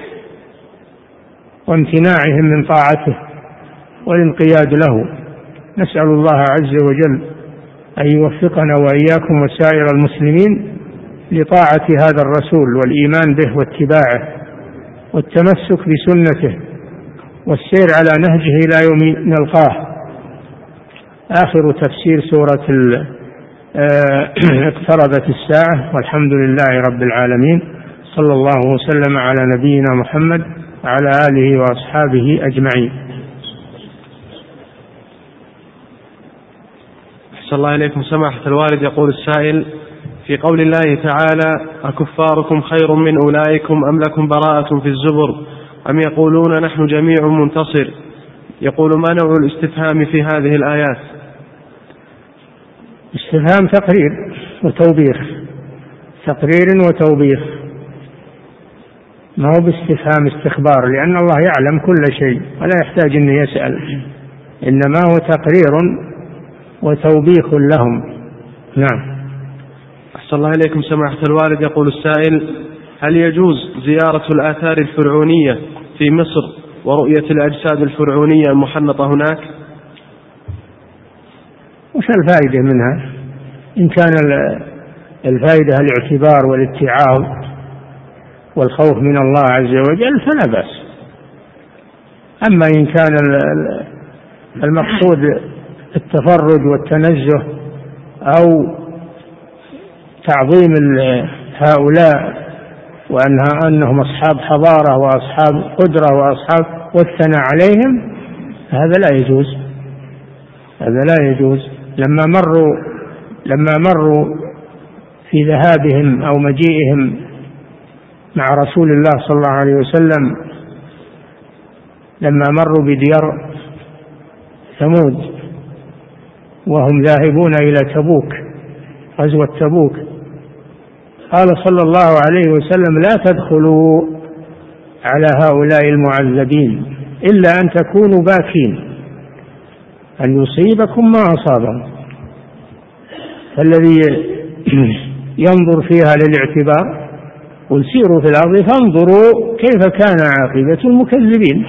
وامتناعهم من طاعته والانقياد له. نسأل الله عز وجل أن يوفقنا وإياكم وسائر المسلمين لطاعة هذا الرسول والإيمان به واتباعه والتمسك بسنته والسير على نهجه إلى يوم نلقاه. آخر تفسير سورة اقتربت الساعة، والحمد لله رب العالمين، صلى الله وسلم على نبينا محمد وعلى آله وأصحابه أجمعين. أحسن الله إليكم سماحة الوالد. يقول السائل: في قول الله تعالى: أكفاركم خير من أولئكم أم لكم براءة في الزبر أم يقولون نحن جميع منتصر، يقول ما نوع الاستفهام في هذه الآيات؟ استفهام تقرير وتوبيخ، تقرير وتوبيخ، ما هو باستفهام استخبار، لأن الله يعلم كل شيء ولا يحتاج أن يسأل، إنما هو تقرير وتوبيخ لهم. نعم. أحسن الله إليكم سماحة الوالد. يقول السائل: هل يجوز زيارة الآثار الفرعونية في مصر ورؤية الأجساد الفرعونية المحنطة هناك؟ وش الفائدة منها؟ إن كان الفائدة الاعتبار والاتعاظ والخوف من الله عز وجل فلا بأس. أما إن كان المقصود التفرج والتنزه أو تعظيم هؤلاء وأنهم أصحاب حضارة وأصحاب قدرة وأصحاب والثناء عليهم، هذا لا يجوز، هذا لا يجوز. لما مروا في ذهابهم أو مجيئهم مع رسول الله صلى الله عليه وسلم، لما مروا بديار ثمود وهم ذاهبون إلى تبوك، غزوة تبوك، قال صلى الله عليه وسلم: لا تدخلوا على هؤلاء المعذبين إلا أن تكونوا باكين أن يصيبكم ما أصابهم. فالذي ينظر فيها للاعتبار: قل سيروا في الأرض فانظروا كيف كان عاقبة المكذبين،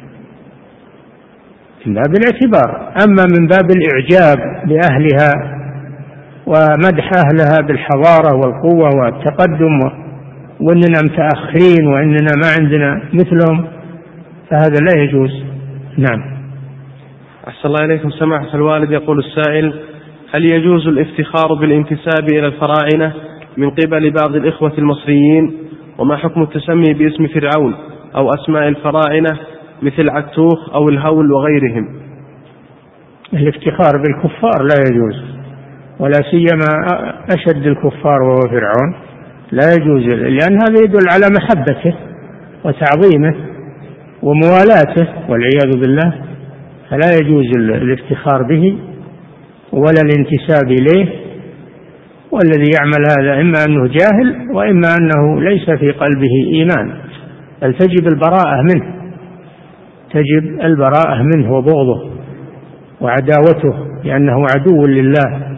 من باب الاعتبار. أما من باب الإعجاب بأهلها ومدح أهلها بالحضارة والقوة والتقدم وأننا متأخرين وأننا ما عندنا مثلهم، فهذا لا يجوز. نعم. أحسن الله إليكم سماحة الوالد. يقول السائل: هل يجوز الافتخار بالانتساب إلى الفراعنة من قبل بعض الإخوة المصريين؟ وما حكم التسمي باسم فرعون أو أسماء الفراعنة مثل عكتوخ أو الهول وغيرهم؟ الافتخار بالكفار لا يجوز، ولا سيما أشد الكفار وهو فرعون، لا يجوز، لأن هذا يدل على محبته وتعظيمه وموالاته والعياذ بالله، فلا يجوز الافتخار به ولا الانتساب إليه. والذي يعمل هذا إما أنه جاهل وإما أنه ليس في قلبه إيمان، بل تجب البراءة منه، تجب البراءة منه وبغضه وعداوته، لأنه عدو لله.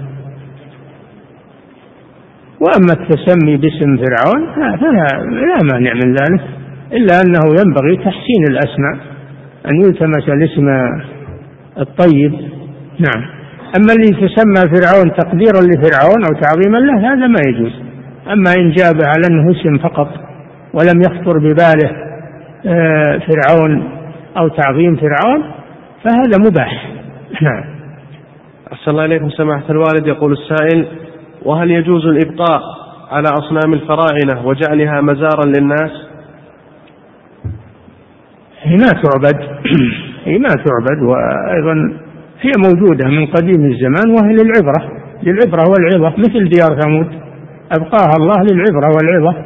وأما التسمي باسم فرعون فلا مانع من ذلك، إلا أنه ينبغي تحسين الأسماء، أن يلتمس الاسم الطيب. نعم. أما اللي تسمى فرعون تقديرا لفرعون أو تعظيما له هذا ما يجوز. أما إن جابه على أنه اسم فقط ولم يخطر بباله فرعون أو تعظيم فرعون فهذا مباح. نعم. أحسن الله إليكم سماحة الوالد. يقول السائل: وهل يجوز الإبقاء على أصنام الفراعنة وجعلها مزارا للناس؟ هي ما تعبد وأيضا هي موجودة من قديم الزمان، وهي للعبرة والعظة، مثل ديار ثمود أبقاها الله للعبرة والعظة.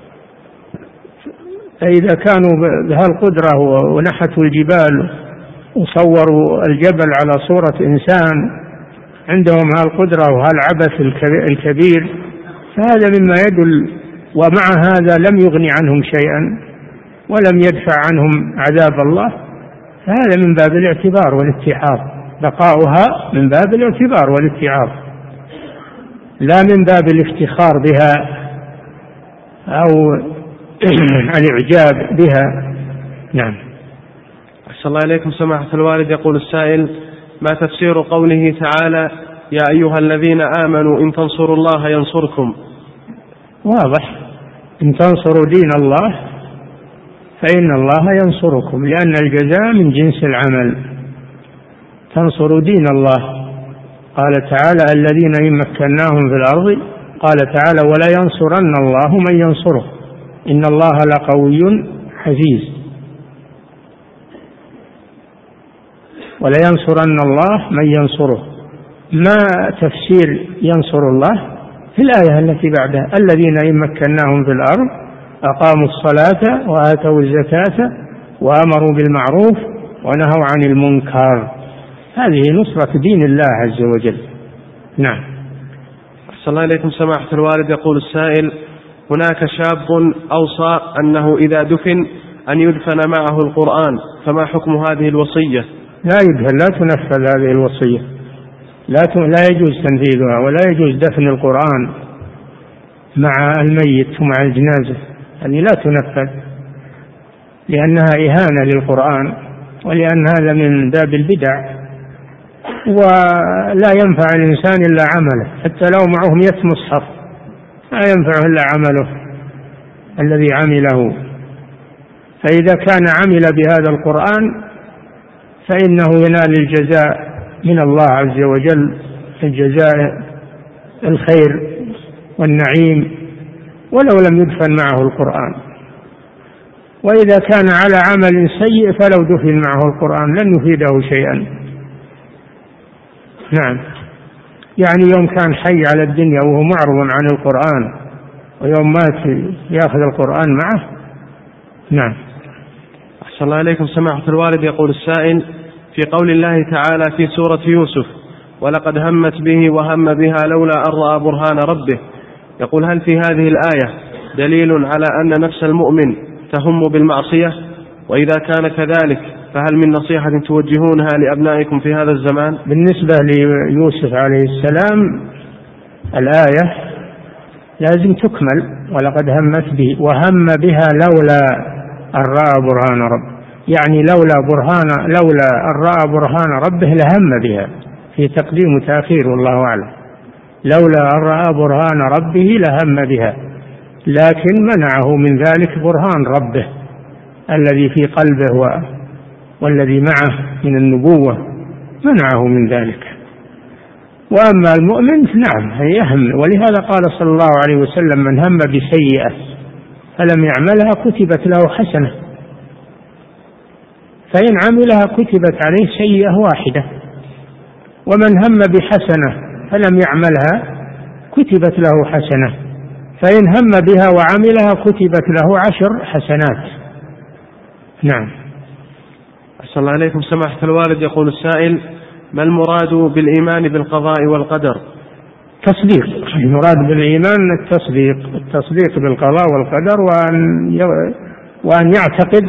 فإذا كانوا بهالقدرة ونحتوا الجبال وصوروا الجبل على صورة إنسان، عندهم هالقدرة وهالعبث الكبير، فهذا مما يدل. ومع هذا لم يغني عنهم شيئا ولم يدفع عنهم عذاب الله، فهذا من باب الاعتبار والاتعاظ، بقاؤها من باب الاعتبار والاتعاظ لا من باب الافتخار بها أو الإعجاب بها. نعم. أحسن الله إليكم سماحة الوالد. يقول السائل: ما تفسير قوله تعالى: يا أيها الذين آمنوا إن تنصروا الله ينصركم؟ واضح، إن تنصروا دين الله فإن الله ينصركم، لأن الجزاء من جنس العمل. تنصروا دين الله. قال تعالى: الذين إن مكناهم في الأرض، قال تعالى: ولا ينصرن الله من ينصره إن الله لقوي عزيز. ولا ينصرن الله من ينصره. ما تفسير ينصر الله؟ في الآية التي بعدها: الذين إن مكناهم في الأرض أقاموا الصلاة وآتوا الزكاة وأمروا بالمعروف ونهوا عن المنكر. هذه نصرة دين الله عز وجل. نعم. أحسن الله إليكم سماحة الوالد. يقول السائل: هناك شاب أوصى أنه إذا دفن أن يدفن معه القرآن، فما حكم هذه الوصية؟ لا يدفن، لا تنفذ هذه الوصية، لا يجوز تنفيذها، ولا يجوز دفن القرآن مع الميت ومع الجنازة، يعني لا تنفذ، لأنها إهانة للقرآن، ولأن هذا من باب البدع، ولا ينفع الإنسان إلا عمله، حتى لو معه 100 مصحف لا ينفعه إلا عمله الذي عمله. فإذا كان عمل بهذا القرآن فإنه ينال الجزاء من الله عز وجل، الجزاء الخير والنعيم، ولو لم يدفن معه القرآن. وإذا كان على عمل سيء فلو دفن معه القرآن لن يفيده شيئا. نعم. يعني يوم كان حي على الدنيا وهو معرض عن القرآن، ويوم مات يأخذ القرآن معه. نعم. أحسن الله إليكم سماحة الوالد. يقول السائل: في قول الله تعالى في سورة يوسف: ولقد همت به وهم بها لولا أن رأى برهان ربه، يقول: هل في هذه الآية دليل على أن نفس المؤمن تهم بالمعصية؟ وإذا كان كذلك فهل من نصيحة توجهونها لأبنائكم في هذا الزمان؟ بالنسبة ليوسف عليه السلام الآية لازم تكمل: ولقد همت به وهم بها لولا أن رأى برهان ربه، يعني لولا أن رأى برهان ربه لهم بها، في تقديم وتأخير والله أعلم. لولا أن رأى برهان ربه لهم بها، لكن منعه من ذلك برهان ربه الذي في قلبه والذي معه من النبوة، منعه من ذلك. وأما المؤمن نعم يهم، ولهذا قال صلى الله عليه وسلم: من هم بسيئة فلم يعملها كتبت له حسنة، فإن عملها كتبت عليه سيئة واحدة. ومن هم بحسنة فلم يعملها كتبت له حسنة، فإن هم بها وعملها كتبت له 10 حسنات. نعم. أحسن الله عليكم سماحة الوالد. يقول السائل: ما المراد بالإيمان بالقضاء والقدر؟ تصديق. المراد بالإيمان التصديق بالقضاء والقدر، وأن يعتقد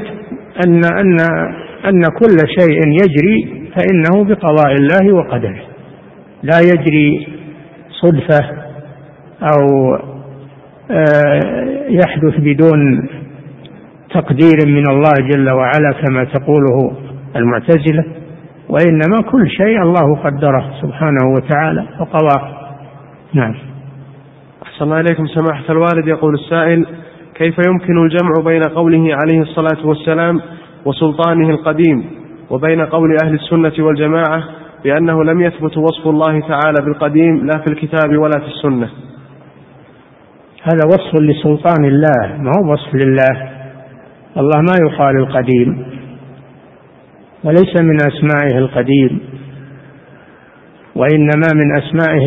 أن كل شيء يجري فإنه بقضاء الله وقدره، لا يجري صدفة أو يحدث بدون تقدير من الله جل وعلا كما تقوله المعتزلة، وإنما كل شيء الله قدره سبحانه وتعالى وقضاه. نعم. أحسن الله إليكم سماحة الوالد. يقول السائل: كيف يمكن الجمع بين قوله عليه الصلاة والسلام وسلطانه القديم وبين قول أهل السنة والجماعة بأنه لم يثبت وصف الله تعالى بالقديم لا في الكتاب ولا في السنة؟ هذا وصف لسلطان الله، ما هو وصف لله. الله ما يقال القديم، وليس من أسمائه القديم، وإنما من أسمائه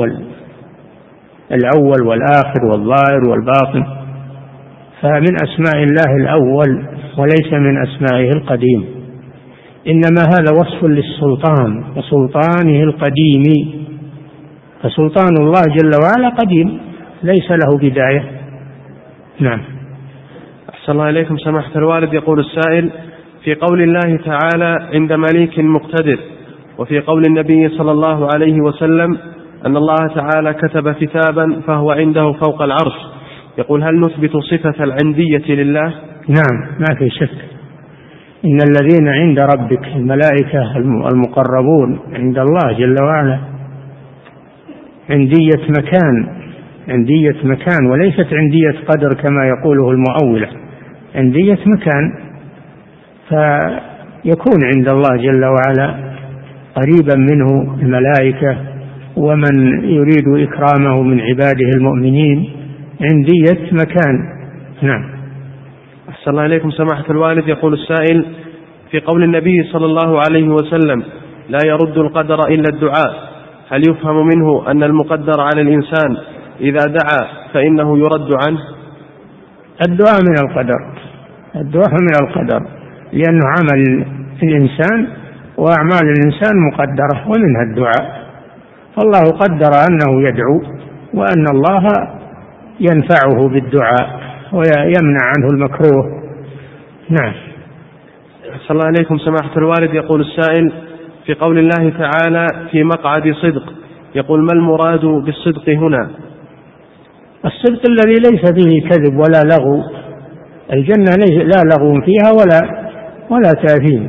الأول والآخر والظاهر والباطن، فمن أسماء الله الأول وليس من أسمائه القديم، إنما هذا وصف للسلطان وسلطانه القديم، فسلطان الله جل وعلا قديم ليس له بداية. نعم. أحسن الله إليكم سماحة الوالد. يقول السائل: في قول الله تعالى عند مليك مقتدر، وفي قول النبي صلى الله عليه وسلم أن الله تعالى كتب كتابا فهو عنده فوق العرش، يقول هل نثبت صفة العندية لله؟ نعم، ما في شك. إن الذين عند ربك الملائكة المقربون عند الله جل وعلا عندية مكان وليست عندية قدر كما يقوله المؤولة، عندية مكان، فيكون عند الله جل وعلا قريبا منه الملائكة ومن يريد إكرامه من عباده المؤمنين، عندية مكان. نعم. أحسن الله إليكم سماحة الوالد. يقول السائل: في قول النبي صلى الله عليه وسلم لا يرد القدر إلا الدعاء، هل يفهم منه أن المقدر على الإنسان إذا دعا فإنه يرد عنه؟ الدعاء من القدر، لأنه عمل الإنسان وأعمال الإنسان مقدرة ومنها الدعاء، فالله قدر أنه يدعو وأن الله ينفعه بالدعاء ويمنع عنه المكروه. نعم. أحسن الله عليكم سماحة الوالد. يقول السائل: في قول الله تعالى في مقعد صدق، يقول ما المراد بالصدق هنا؟ الصدق الذي ليس فيه كذب ولا لغو، الجنة لا لغو فيها ولا تأثيم،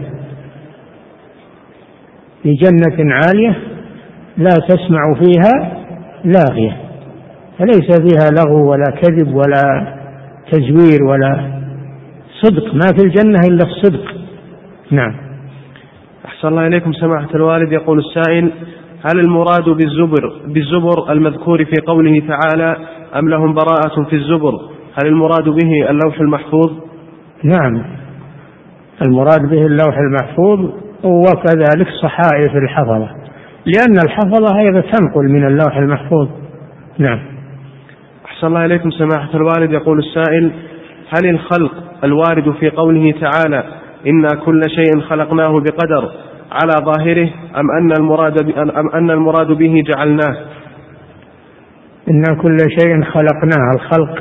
في جنة عالية لا تسمع فيها لاغية، فليس فيها لغو ولا كذب ولا تزوير ولا صدق، ما في الجنة إلا الصدق. نعم. أحسن الله إليكم سماحة الوالد. يقول السائل: هل المراد بالزبر المذكور في قوله تعالى أم لهم براءة في الزبر، هل المراد به اللوح المحفوظ؟ نعم، المراد به اللوح المحفوظ وكذلك صحائف الحفظة، لأن الحفظة هي تنقل من اللوح المحفوظ. نعم. أحسن الله إليكم سماحة الوالد. يقول السائل: هل الخلق الوارد في قوله تعالى إنا كل شيء خلقناه بقدر على ظاهره أم أن المراد به جعلناه؟ إنا كل شيء خلقناه، الخلق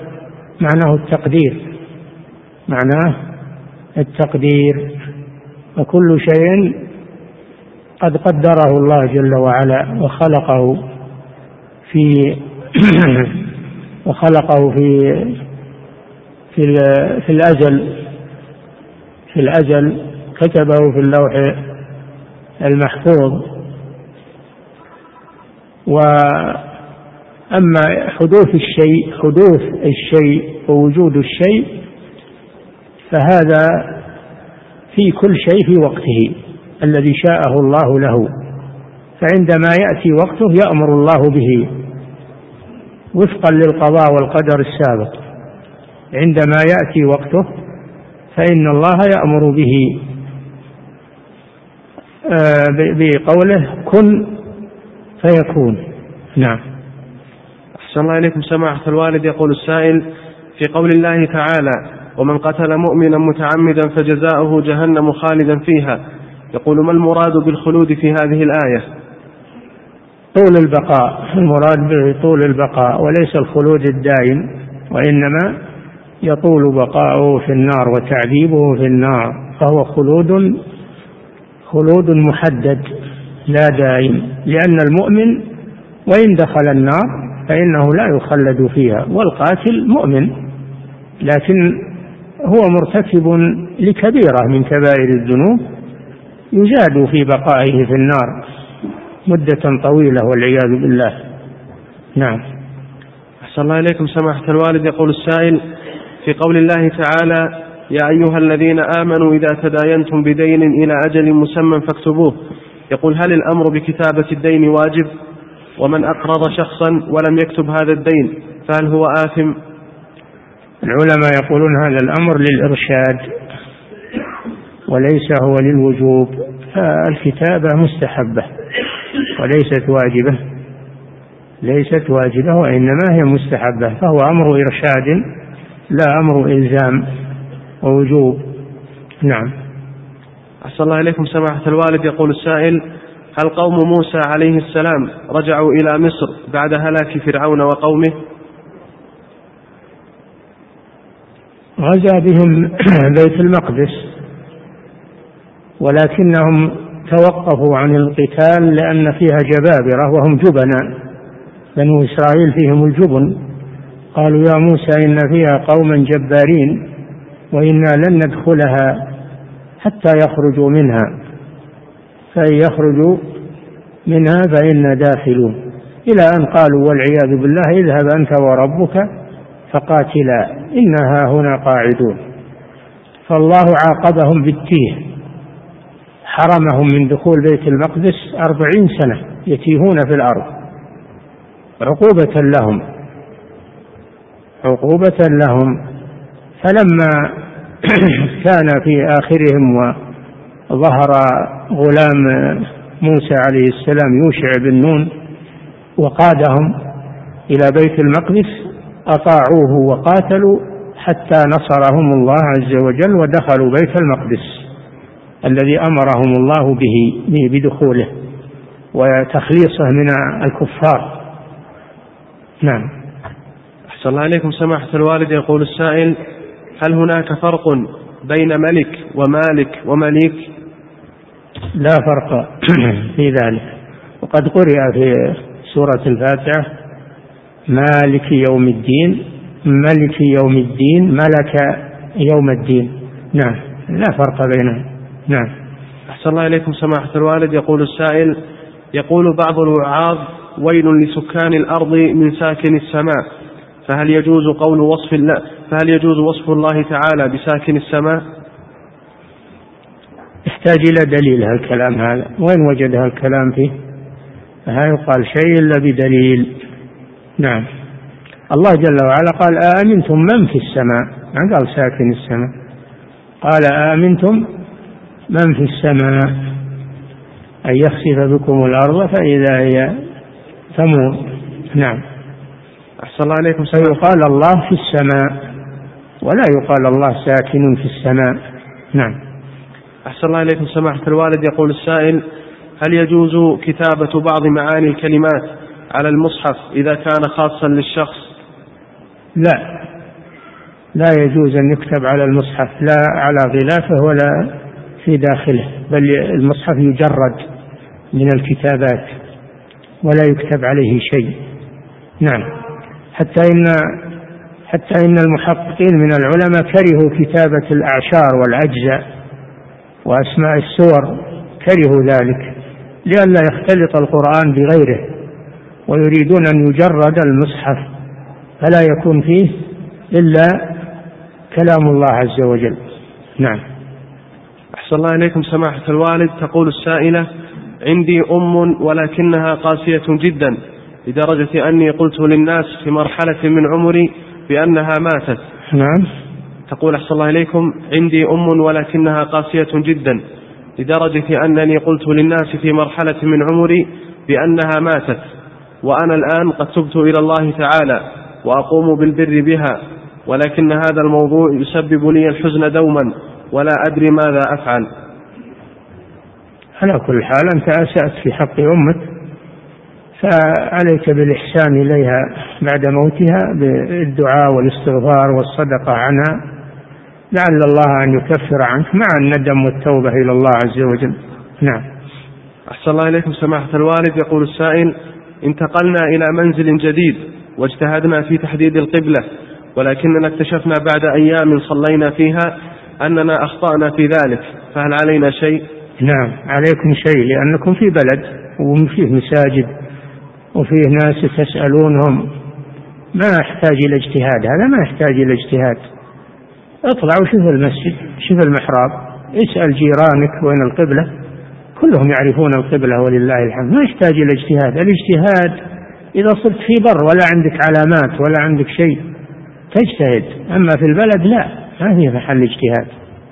معناه التقدير، وكل شيء قد قدره الله جل وعلا وخلقه في الأزل كتبه في اللوح المحفوظ. وأما حدوث الشيء ووجود الشيء فهذا في كل شيء في وقته الذي شاءه الله له، فعندما يأتي وقته يأمر الله به وفقا للقضاء والقدر السابق، عندما يأتي وقته فإن الله يأمر به بقوله كن فيكون. نعم. أحسن الله إليكم سماحة الوالد. يقول السائل: في قول الله تعالى ومن قتل مؤمنا متعمدا فجزاؤه جهنم خالدا فيها، يقول ما المراد بالخلود في هذه الآية؟ طول البقاء، المراد به طول البقاء وليس الخلود الدائم، وإنما يطول بقاؤه في النار وتعذيبه في النار، فهو خلود محدد لا دائم، لأن المؤمن وإن دخل النار فإنه لا يخلد فيها، والقاتل مؤمن لكن هو مرتكب لكبيرة من كبائر الذنوب يجاد في بقائه في النار مدة طويلة والعياذ بالله. نعم. أحسن الله إليكم سماحة الوالد. يقول السائل: في قول الله تعالى يا أيها الذين آمنوا إذا تداينتم بدين إلى أجل مسمى فاكتبوه، يقول هل الأمر بكتابة الدين واجب؟ ومن أقرض شخصا ولم يكتب هذا الدين فهل هو آثم؟ العلماء يقولون هذا الأمر للإرشاد، وليس هو للوجوب، فالكتابة مستحبة ليست واجبة وإنما هي مستحبة، فهو أمر إرشاد لا أمر إلزام ووجوب. نعم. أحسن الله إليكم سماحة الوالد. يقول السائل: هل قوم موسى عليه السلام رجعوا إلى مصر بعد هلاك فرعون وقومه؟ غزا بهم بيت المقدس، ولكنهم توقفوا عن القتال لأن فيها جبابرة وهم جبناء، بنو إسرائيل فيهم الجبن. قالوا يا موسى إن فيها قوما جبارين وإنا لن ندخلها حتى يخرجوا منها، فإن يخرجوا منها فإنا داخلون، إلى أن قالوا والعياذ بالله اذهب أنت وربك فقاتلا إنها هنا قاعدون. فالله عاقبهم بالتيه، حرمهم من دخول بيت المقدس 40 سنة يتيهون في الأرض عقوبة لهم. فلما كان في آخرهم وظهر غلام موسى عليه السلام يوشع بن نون وقادهم إلى بيت المقدس أطاعوه وقاتلوا حتى نصرهم الله عز وجل ودخلوا بيت المقدس الذي أمرهم الله به بدخوله وتخليصه من الكفار. نعم. أحسن الله عليكم سماحة الوالد. يقول السائل: هل هناك فرق بين ملك ومالك ومليك؟ لا فرق في ذلك، وقد قرئ في سورة الفاتحة مالك يوم الدين، ملك يوم الدين، ملك يوم الدين. نعم، لا فرق بينهم. نعم. أحسن الله إليكم سماحة الوالد. يقول السائل: يقول بعض الوعاظ: ويل لسكان الأرض من ساكن السماء، فهل يجوز وصف الله تعالى بساكن السماء؟ يحتاج إلى دليل هالكلام هذا، وين وجد هالكلام فيه؟ لا يقال شيء إلا بدليل. نعم. الله جل وعلا قال آمنتم من في السماء، ما قال ساكن السماء، قال آمنتم من في السماء أن يخسف بكم الأرض فإذا هي تمور. نعم. أحسن الله عليكم. فيقال الله في السماء ولا يقال الله ساكن في السماء. نعم. أحسن الله عليكم سماحة الوالد. يقول السائل: هل يجوز كتابة بعض معاني الكلمات على المصحف إذا كان خاصا للشخص؟ لا يجوز أن يكتب على المصحف، لا على غلافه ولا في داخله، بل المصحف يجرد من الكتابات ولا يكتب عليه شيء. نعم. حتى إن المحققين من العلماء كرهوا كتابة الأعشار والأجزاء وأسماء السور، كرهوا ذلك لئلا يختلط القرآن بغيره، ويريدون أن يجرد المصحف فلا يكون فيه إلا كلام الله عز وجل. نعم. أحسن الله إليكم سماحة الوالد. تقول السائلة: عندي ولكنها قاسية جدا لدرجة أني قلت للناس في مرحلة من عمري بأنها ماتت. نعم. تقول: أحسن الله إليكم، عندي ولكنها قاسية جدا لدرجة أنني قلت للناس في مرحلة من عمري بأنها ماتت، وأنا الآن قد تبت إلى الله تعالى وأقوم بالبر بها، ولكن هذا الموضوع يسبب لي الحزن دوما ولا أدري ماذا أفعل. على كل حال أنت أسأت في حق أمك، فعليك بالإحسان إليها بعد موتها بالدعاء والاستغفار والصدقة عنها، لعل الله أن يكفر عنك مع الندم والتوبة إلى الله عز وجل. نعم. أحسن الله إليكم سماحة الوالد. يقول السائل: انتقلنا إلى منزل جديد واجتهدنا في تحديد القبلة، ولكننا اكتشفنا بعد أيام صلينا فيها أننا أخطأنا في ذلك، فهل علينا شيء؟ نعم، عليكم شيء، لأنكم في بلد وفيه مساجد وفيه ناس تسألونهم، ما يحتاج إلى اجتهاد، هذا ما يحتاج إلى اجتهاد. اطلع وشوف المسجد، شوف المحراب، اسأل جيرانك وين القبلة، كلهم يعرفون القبلة ولله الحمد، ما يحتاج إلى اجتهاد. الاجتهاد إذا صرت في بر ولا عندك علامات ولا عندك شيء تجتهد، أما في البلد لا، ما فيه محل اجتهاد.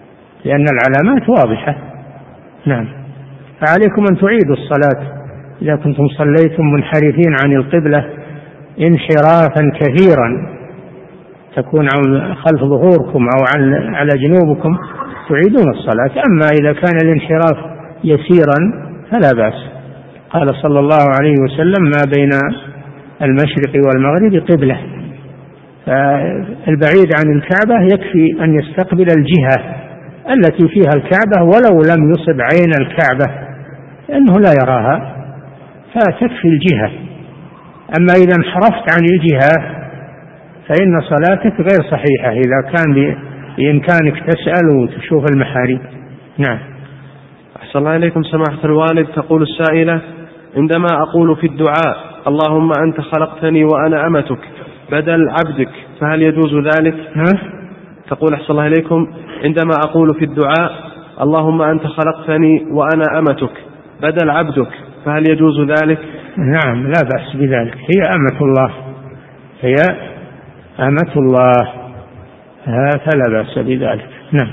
لأن العلامات واضحة. نعم. فعليكم أن تعيدوا الصلاة إذا كنتم صليتم منحرفين عن القبلة انحرافا كثيرا تكون خلف ظهوركم أو على جنوبكم تعيدون الصلاة. أما إذا كان الانحراف يسيرا فلا بأس. قال صلى الله عليه وسلم ما بين المشرق والمغرب قبلة. فالبعيد عن الكعبة يكفي أن يستقبل الجهة التي فيها الكعبة ولو لم يصب عين الكعبة لأنه لا يراها فتكفي الجهة. أما إذا انحرفت عن الجهة فإن صلاتك غير صحيحة إذا كان بإمكانك تسأل وتشوف المحاريب. نعم. أحسن الله إليكم سماحة الوالد. تقول السائلة: عندما أقول في الدعاء اللهم أنت خلقتني وأنا أمتك بدل عبدك فهل يجوز ذلك؟ تقول أحسن الله إليكم: عندما أقول في الدعاء اللهم أنت خلقتني وأنا أمتك بدل عبدك فهل يجوز ذلك؟ نعم لا بأس بذلك. هي أمة الله، هي أمة الله، فلا بأس بذلك. نعم.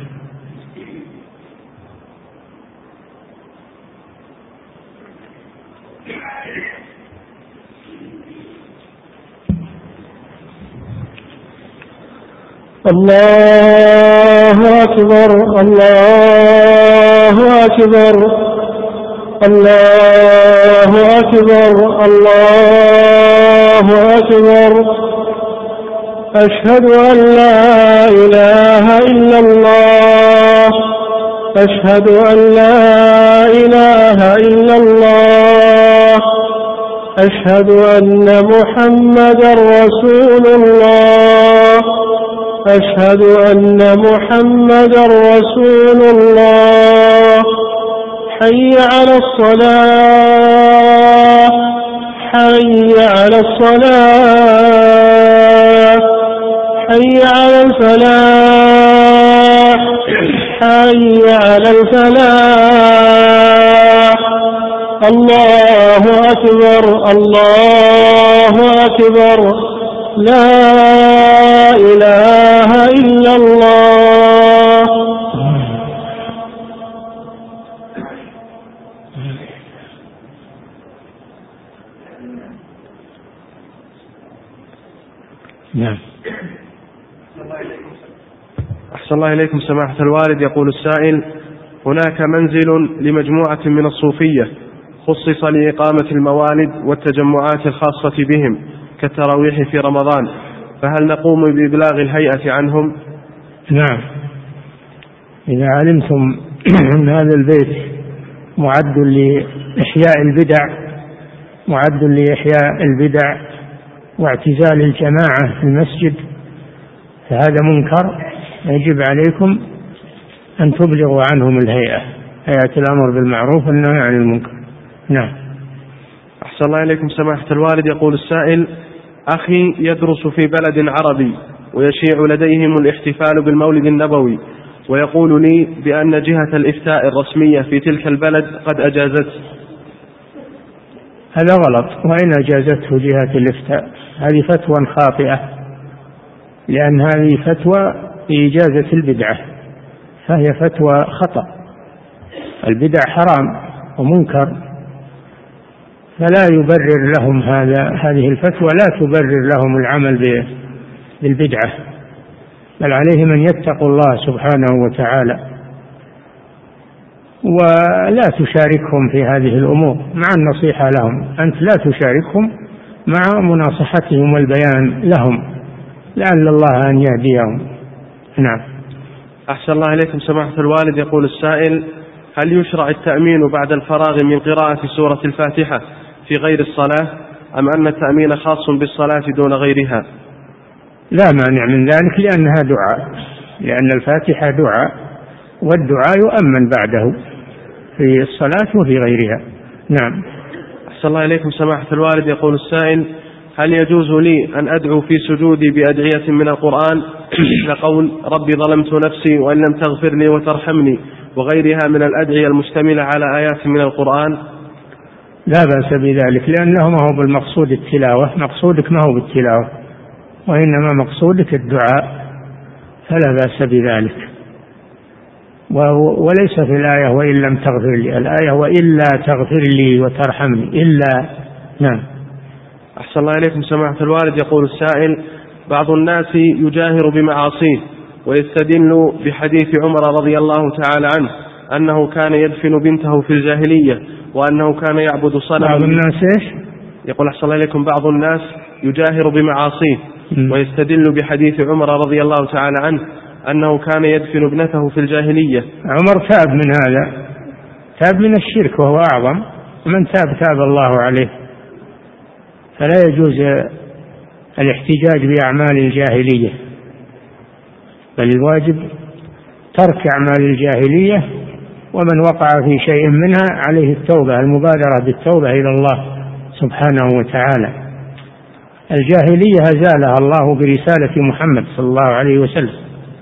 الله أكبر الله أكبر الله أكبر الله أكبر. أشهد أن لا إله إلا الله أشهد أن لا إله إلا الله أشهد أن محمدا رسول الله أشهد أن محمدا رسول الله. حي على الصلاة حي على الصلاة حي على الفلاح حي على الفلاح. الله أكبر الله أكبر لا إله إلا الله. نعم. أحسن الله إليكم سماحة الوالد. يقول السائل: هناك منزل لمجموعة من الصوفية خصص لإقامة الموالد والتجمعات الخاصة بهم كالتراويح في رمضان، فهل نقوم بإبلاغ الهيئة عنهم؟ نعم. إذا علمتم أن هذا البيت معد لإحياء البدع واعتزال الجماعة في المسجد فهذا منكر يجب عليكم أن تبلغوا عنهم الهيئة الأمر بالمعروف والنهي عن المنكر. نعم. أحسن الله إليكم سماحة الوالد. يقول السائل: أخي يدرس في بلد عربي ويشيع لديهم الاحتفال بالمولد النبوي ويقول لي بأن جهة الإفتاء الرسمية في تلك البلد قد أجازته. هذا غلط، وإن أجازته جهة الإفتاء هذه فتوى خاطئة، لأن هذه فتوى إجازة البدعة فهي فتوى خطأ. البدع حرام ومنكر، فلا يبرر لهم هذه الفتوى لا تبرر لهم العمل بالبدعة، بل عليهم أن يتقوا الله سبحانه وتعالى ولا تشاركهم في هذه الأمور مع النصيحة لهم. أنت لا تشاركهم مع مناصحتهم والبيان لهم لعل الله أن يهديهم. نعم. أحسن الله إليكم سماحة الوالد. يقول السائل: هل يشرع التأمين بعد الفراغ من قراءة سورة الفاتحة في غير الصلاة أم أن التأمين خاص بالصلاة دون غيرها؟ لا مانع من ذلك، لأنها دعاء، لأن الفاتحة دعاء والدعاء يؤمن بعده في الصلاة وفي غيرها. نعم. أحسن الله إليكم سماحة الوالد. يقول السائل: هل يجوز لي أن أدعو في سجودي بأدعية من القرآن لقول ربي ظلمت نفسي وإن لم تغفر لي وترحمني وغيرها من الأدعية المشتملة على آيات من القرآن؟ لا بأس بذلك، لأنه ما هو بالمقصود التلاوة، مقصودك ما هو بالتلاوة وإنما مقصودك الدعاء، فلا بأس بذلك. وليس في الآية وإن لم تغفر لي، الآية وإلا تغفر لي وترحمني إلا. نعم. أحسن الله إليكم سماحة الوالد. يقول السائل: بعض الناس يجاهر بمعاصيه ويستدل بحديث عمر رضي الله تعالى عنه أنه كان يدفن بنته في الجاهلية وأنه كان يعبد صنما. بعض الناس إيش؟ يقول أحسن الله إليكم: بعض الناس يجاهر بمعاصيه ويستدل بحديث عمر رضي الله تعالى عنه أنه كان يدفن ابنته في الجاهلية. عمر تاب من هذا، تاب من الشرك وهو أعظم، من تاب الله عليه، فلا يجوز الاحتجاج بأعمال الجاهلية، بل الواجب ترك أعمال الجاهلية، ومن وقع في شيء منها عليه التوبة، المبادرة بالتوبة إلى الله سبحانه وتعالى. الجاهلية أزالها الله برسالة محمد صلى الله عليه وسلم،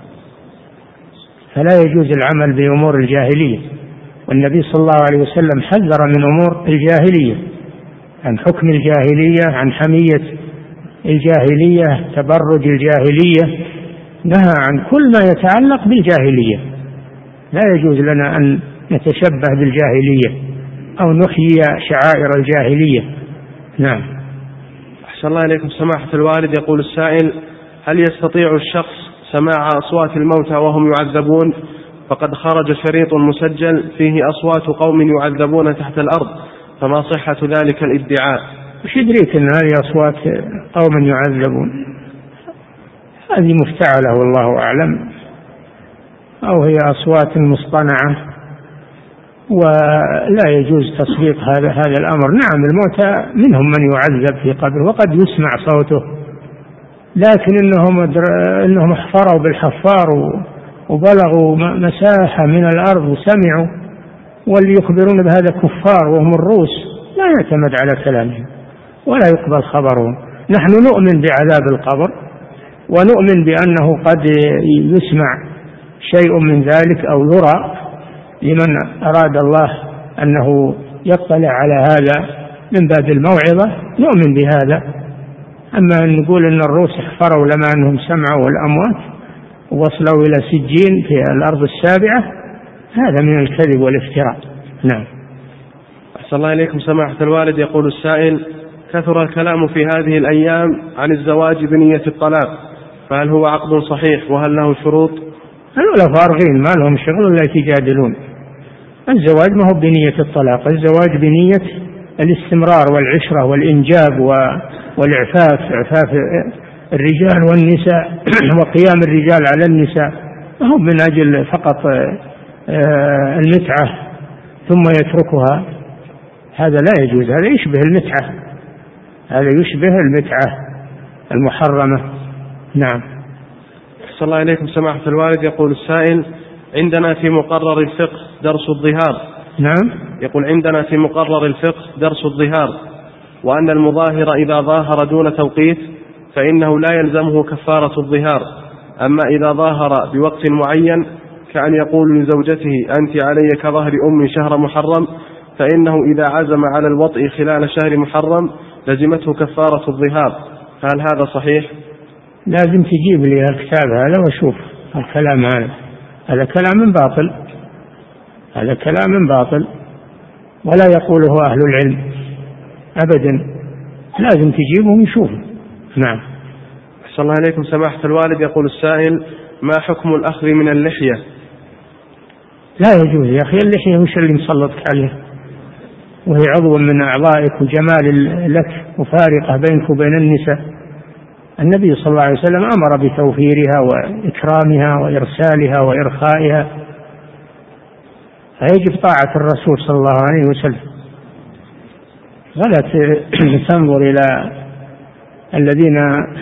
فلا يجوز العمل بأمور الجاهلية، والنبي صلى الله عليه وسلم حذر من أمور الجاهلية، عن حكم الجاهلية، عن حمية الجاهلية، تبرج الجاهلية، نهى عن كل ما يتعلق بالجاهلية. لا يجوز لنا أن نتشبه بالجاهلية أو نحيي شعائر الجاهلية. نعم. أحسن الله إليكم سماحة الوالد. يقول السائل: هل يستطيع الشخص سماع أصوات الموتى وهم يعذبون؟ فقد خرج شريط مسجل فيه أصوات قوم يعذبون تحت الأرض، فما صحة ذلك الادعاء؟ وش يدريك أن هذه أصوات قوم يعذبون؟ هذه مفتعلة والله أعلم، أو هي أصوات مصطنعة، ولا يجوز تصديق هذا الأمر. نعم، الموتى منهم من يعذب في قبره وقد يسمع صوته، لكن إنهم احفروا بالحفار وبلغوا مساحة من الأرض وسمعوا، واللي يخبرون بهذا كفار وهم الروس، لا يعتمد على كلامهم ولا يقبل خبرهم. نحن نؤمن بعذاب القبر، ونؤمن بأنه قد يسمع شيء من ذلك أو يرى لمن أراد الله أنه يطلع على هذا من باب الموعظة، نؤمن بهذا. أما أن نقول أن الروس احفروا لما أنهم سمعوا الأموات ووصلوا إلى سجين في الأرض السابعة، هذا من الكذب والافتراء. نعم. أحسن الله إليكم سماحة الوالد. يقول السائل: كثر الكلام في هذه الأيام عن الزواج بنية الطلاق، فهل هو عقد صحيح وهل له شروط؟ هؤلاء فارغين ما لهم شغل ولا يتجادلون. الزواج ما هو بنية الطلاق، الزواج بنية الاستمرار والعشرة والإنجاب والإعفاف، إعفاف الرجال والنساء وقيام الرجال على النساء، ما هو من أجل فقط المتعة ثم يتركها. هذا لا يجوز، هذا يشبه المتعة، هذا يشبه المتعة المحرمة. نعم. صلى الله عليكم سماحة الوالد. يقول السائل: عندنا في مقرر الفقه درس الظهار. نعم. يقول: عندنا في مقرر الفقه درس الظهار، وأن المظاهر إذا ظاهر دون توقيت فإنه لا يلزمه كفارة الظهار، أما إذا ظاهر بوقت معين كأن يقول لزوجته: أنت علي كظهر أمي شهر محرم، فإنه إذا عزم على الوطء خلال شهر محرم لزمته كفارة الظهار، هل هذا صحيح؟ لازم تجيب لي الكتاب هذا وشوف الكلام هذا كلام باطل، هذا كلام باطل ولا يقوله أهل العلم أبدا، لازم تجيبه ونشوف. نعم. أحسن الله عليكم سماحة الوالد. يقول السائل: ما حكم الأخذ من اللحية؟ لا يجوز يا أخي، اللحية وش اللي مسلطك عليه؟ وهي عضو من أعضائك وجمال لك وفارقة بينك وبين النساء. النبي صلى الله عليه وسلم أمر بتوفيرها وإكرامها وإرسالها وإرخائها، فيجب طاعة الرسول صلى الله عليه وسلم، ولا تنظر إلى الذين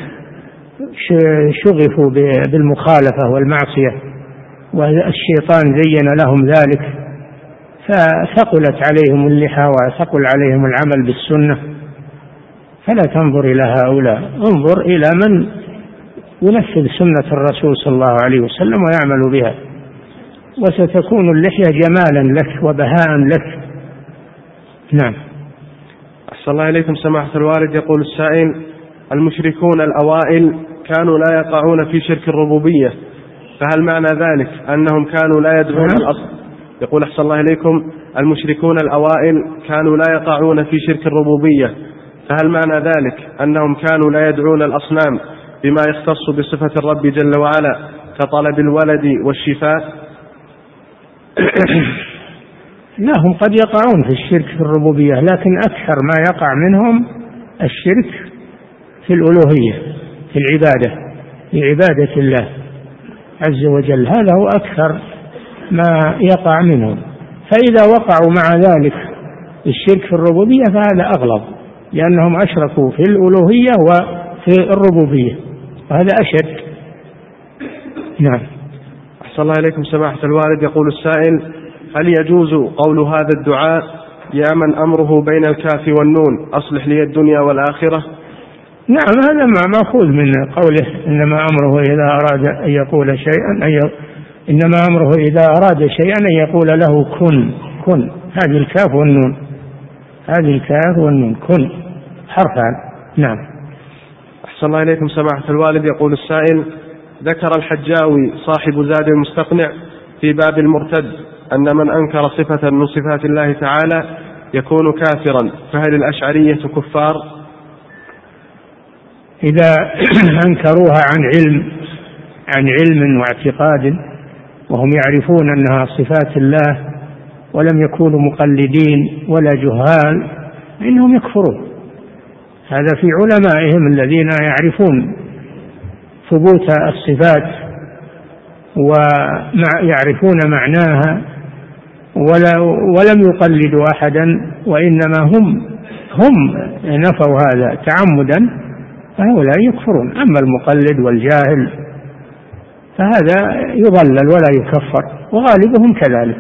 شغفوا بالمخالفة والمعصية والشيطان زين لهم ذلك فثقلت عليهم اللحى وثقل عليهم العمل بالسنة، فلا تنظر إلى هؤلاء، انظر إلى من ينفذ سنة الرسول صلى الله عليه وسلم ويعمل بها، وستكون اللحية جمالا لك وبهاء لك. نعم. أحسن الله إليكم سماحة الوالد. يقول السائل: المشركون الأوائل كانوا لا يقعون في شرك الربوبية، فهل معنى ذلك أنهم كانوا لا يدعون الأصل؟ يقول أحسن الله إليكم: المشركون الأوائل كانوا لا يقعون في شرك الربوبية، فهل معنى ذلك أنهم كانوا لا يدعون الأصنام بما يختص بصفة الرب جل وعلا كطلب الولد والشفاء؟ لا، هم قد يقعون في الشرك في الربوبية، لكن أكثر ما يقع منهم الشرك في الألوهية، في العبادة، في عبادة الله عز وجل. هذا هو أكثر ما يقع منهم. فإذا وقعوا مع ذلك الشرك في الربوبية فهذا أغلظ، لأنهم أشركوا في الألوهية وفي الربوبية، وهذا أشد. نعم. أحسن الله إليكم سماحة الوالد. يقول السائل: هل يجوز قول هذا الدعاء: يا من أمره بين الكاف والنون أصلح لي الدنيا والآخرة؟ نعم، هذا مأخوذ من قوله: إنما أمره إذا أراد أن يقول شيئا إنما أمره إذا أراد شيئا أن يقول له كن. كن، هذه الكاف والنون، هذه الكاف والنون، كن حرفان. نعم. أحسن الله إليكم سماحة الوالد. يقول السائل: ذكر الحجاوي صاحب زاد المستقنع في باب المرتد أن من أنكر صفة من صفات الله تعالى يكون كافرا، فهل الأشعرية كفار؟ إذا أنكروها عن علم واعتقاد وهم يعرفون أنها صفات الله ولم يكونوا مقلدين ولا جهال، إنهم يكفرون. هذا في علمائهم الذين يعرفون ثبوت الصفات ويعرفون معناها ولم يقلدوا أحدا، وإنما هم نفوا هذا تعمدا، فهؤلاء يكفرون. أما المقلد والجاهل فهذا يضلل ولا يكفر، وغالبهم كذلك،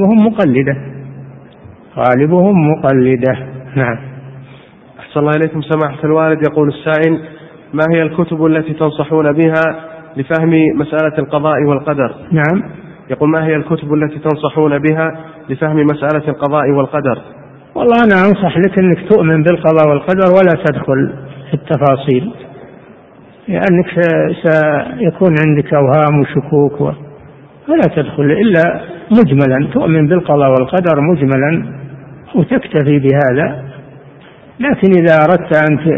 غالبهم مقلدة. نعم. أحسن الله إليكم سماحة الوالد. يقول السائل: ما هي الكتب التي تنصحون بها لفهم مسألة القضاء والقدر؟ نعم. يقول: ما هي الكتب التي تنصحون بها لفهم مسألة القضاء والقدر؟ والله أنا أنصح لك أنك تؤمن بالقضاء والقدر ولا تدخل في التفاصيل، لأنك سيكون عندك أوهام وشكوك، ولا تدخل إلا مجملا، تؤمن بالقضاء والقدر مجملا وتكتفي بهذا. لكن إذا أردت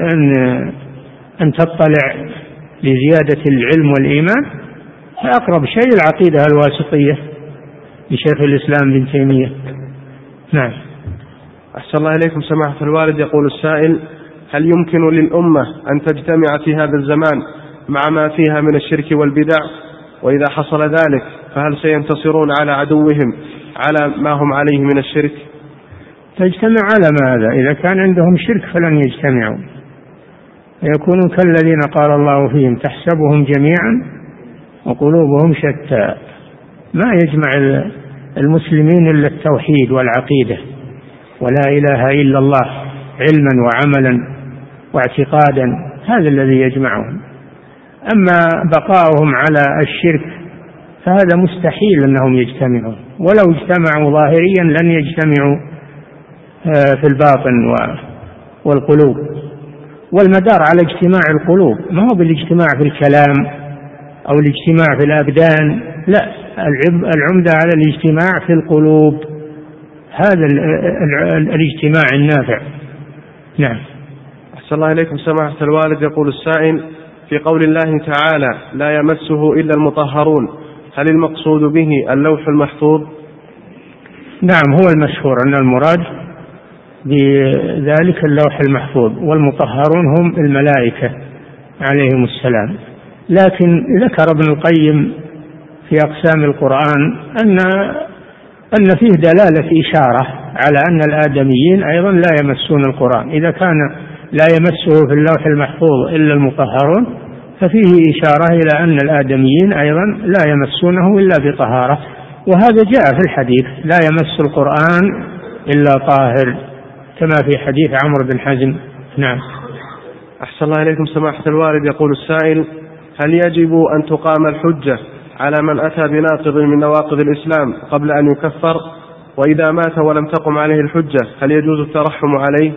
أن تطلع لزيادة العلم والإيمان فأقرب شيء العقيدة الواسطية لشيخ الإسلام ابن تيمية. نعم. أحسن الله إليكم سماحة الوالد. يقول السائل: هل يمكن للأمة أن تجتمع في هذا الزمان مع ما فيها من الشرك والبدع؟ وإذا حصل ذلك فهل سينتصرون على عدوهم على ما هم عليه من الشرك؟ تجتمع على ماذا؟ إذا كان عندهم شرك فلن يجتمعوا، يكونوا كالذين قال الله فيهم: تحسبهم جميعا وقلوبهم شتى. ما يجمع المسلمين إلا التوحيد والعقيدة ولا إله إلا الله علما وعملا واعتقادا، هذا الذي يجمعهم. أما بقاؤهم على الشرك فهذا مستحيل أنهم يجتمعوا، ولو اجتمعوا ظاهريا لن يجتمعوا في الباطن والقلوب. والمدار على اجتماع القلوب، ما هو بالاجتماع في الكلام أو الاجتماع في الأبدان، لا، العمدة على الاجتماع في القلوب، هذا الاجتماع النافع. نعم. أحسن الله إليكم سماحة الوالد. يقول السائل: في قول الله تعالى: لا يمسه إلا المطهرون، هل المقصود به اللوح المحفوظ؟ نعم، هو المشهور أن المراد بذلك اللوح المحفوظ، والمطهرون هم الملائكة عليهم السلام. لكن ذكر ابن القيم في أقسام القرآن أن فيه دلالة إشارة على أن الآدميين أيضا لا يمسون القرآن. إذا كان لا يمسه في اللوح المحفوظ إلا المطهرون ففيه إشارة إلى أن الآدميين أيضا لا يمسونه إلا بطهارة، وهذا جاء في الحديث: لا يمس القرآن إلا طاهر، كما في حديث عمرو بن حزم. نعم. أحسن الله إليكم سماحة الوالد. يقول السائل: هل يجب أن تقام الحجة على من أتى بناقض من نواقض الإسلام قبل أن يكفر؟ وإذا مات ولم تقم عليه الحجة هل يجوز الترحم عليه؟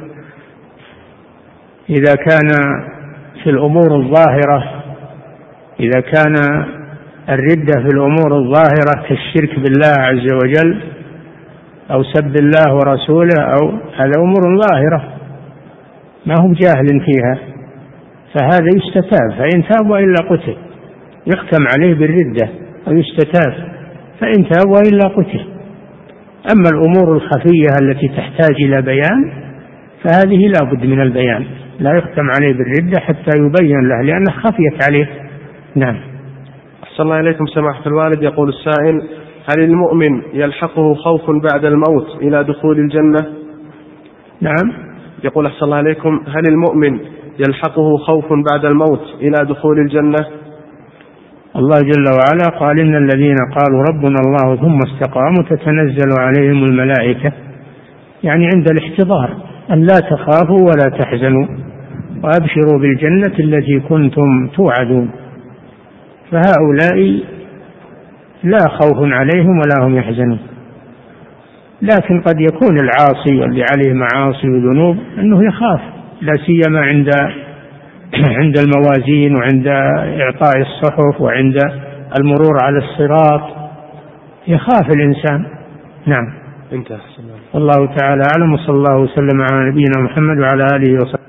إذا كان في الأمور الظاهرة، إذا كان الردة في الأمور الظاهرة كالشرك بالله عز وجل أو سب الله ورسوله، أو هذا أمور ظاهرة ما هو جاهل فيها، فهذا يستتاب، فإن تاب وإلا قتل، يختم عليه بالردة أو يستتاب، فإن تاب وإلا قتل. أما الأمور الخفية التي تحتاج إلى بيان فهذه لا بد من البيان، لا يختم عليه بالردة حتى يبين له لأنه خفيت عليه. نعم. أحسن الله إليكم سماحة الوالد. يقول السائل: هل المؤمن يلحقه خوف بعد الموت إلى دخول الجنة؟ نعم. يقول أحسن الله إليكم: هل المؤمن يلحقه خوف بعد الموت إلى دخول الجنة؟ الله جل وعلا قال: إن الذين قالوا ربنا الله ثم استقاموا تتنزل عليهم الملائكة، يعني عند الاحتضار، أن لا تخافوا ولا تحزنوا وأبشروا بالجنة التي كنتم توعدون. فهؤلاء لا خوف عليهم ولا هم يحزنون. لكن قد يكون العاصي اللي عليه معاصي وذنوب أنه يخاف، لا سيما عند الموازين وعند إعطاء الصحف وعند المرور على الصراط، يخاف الإنسان. نعم. انتهى. الله تعالى أعلم، وصلى الله وسلم على نبينا محمد وعلى آله وصحبه.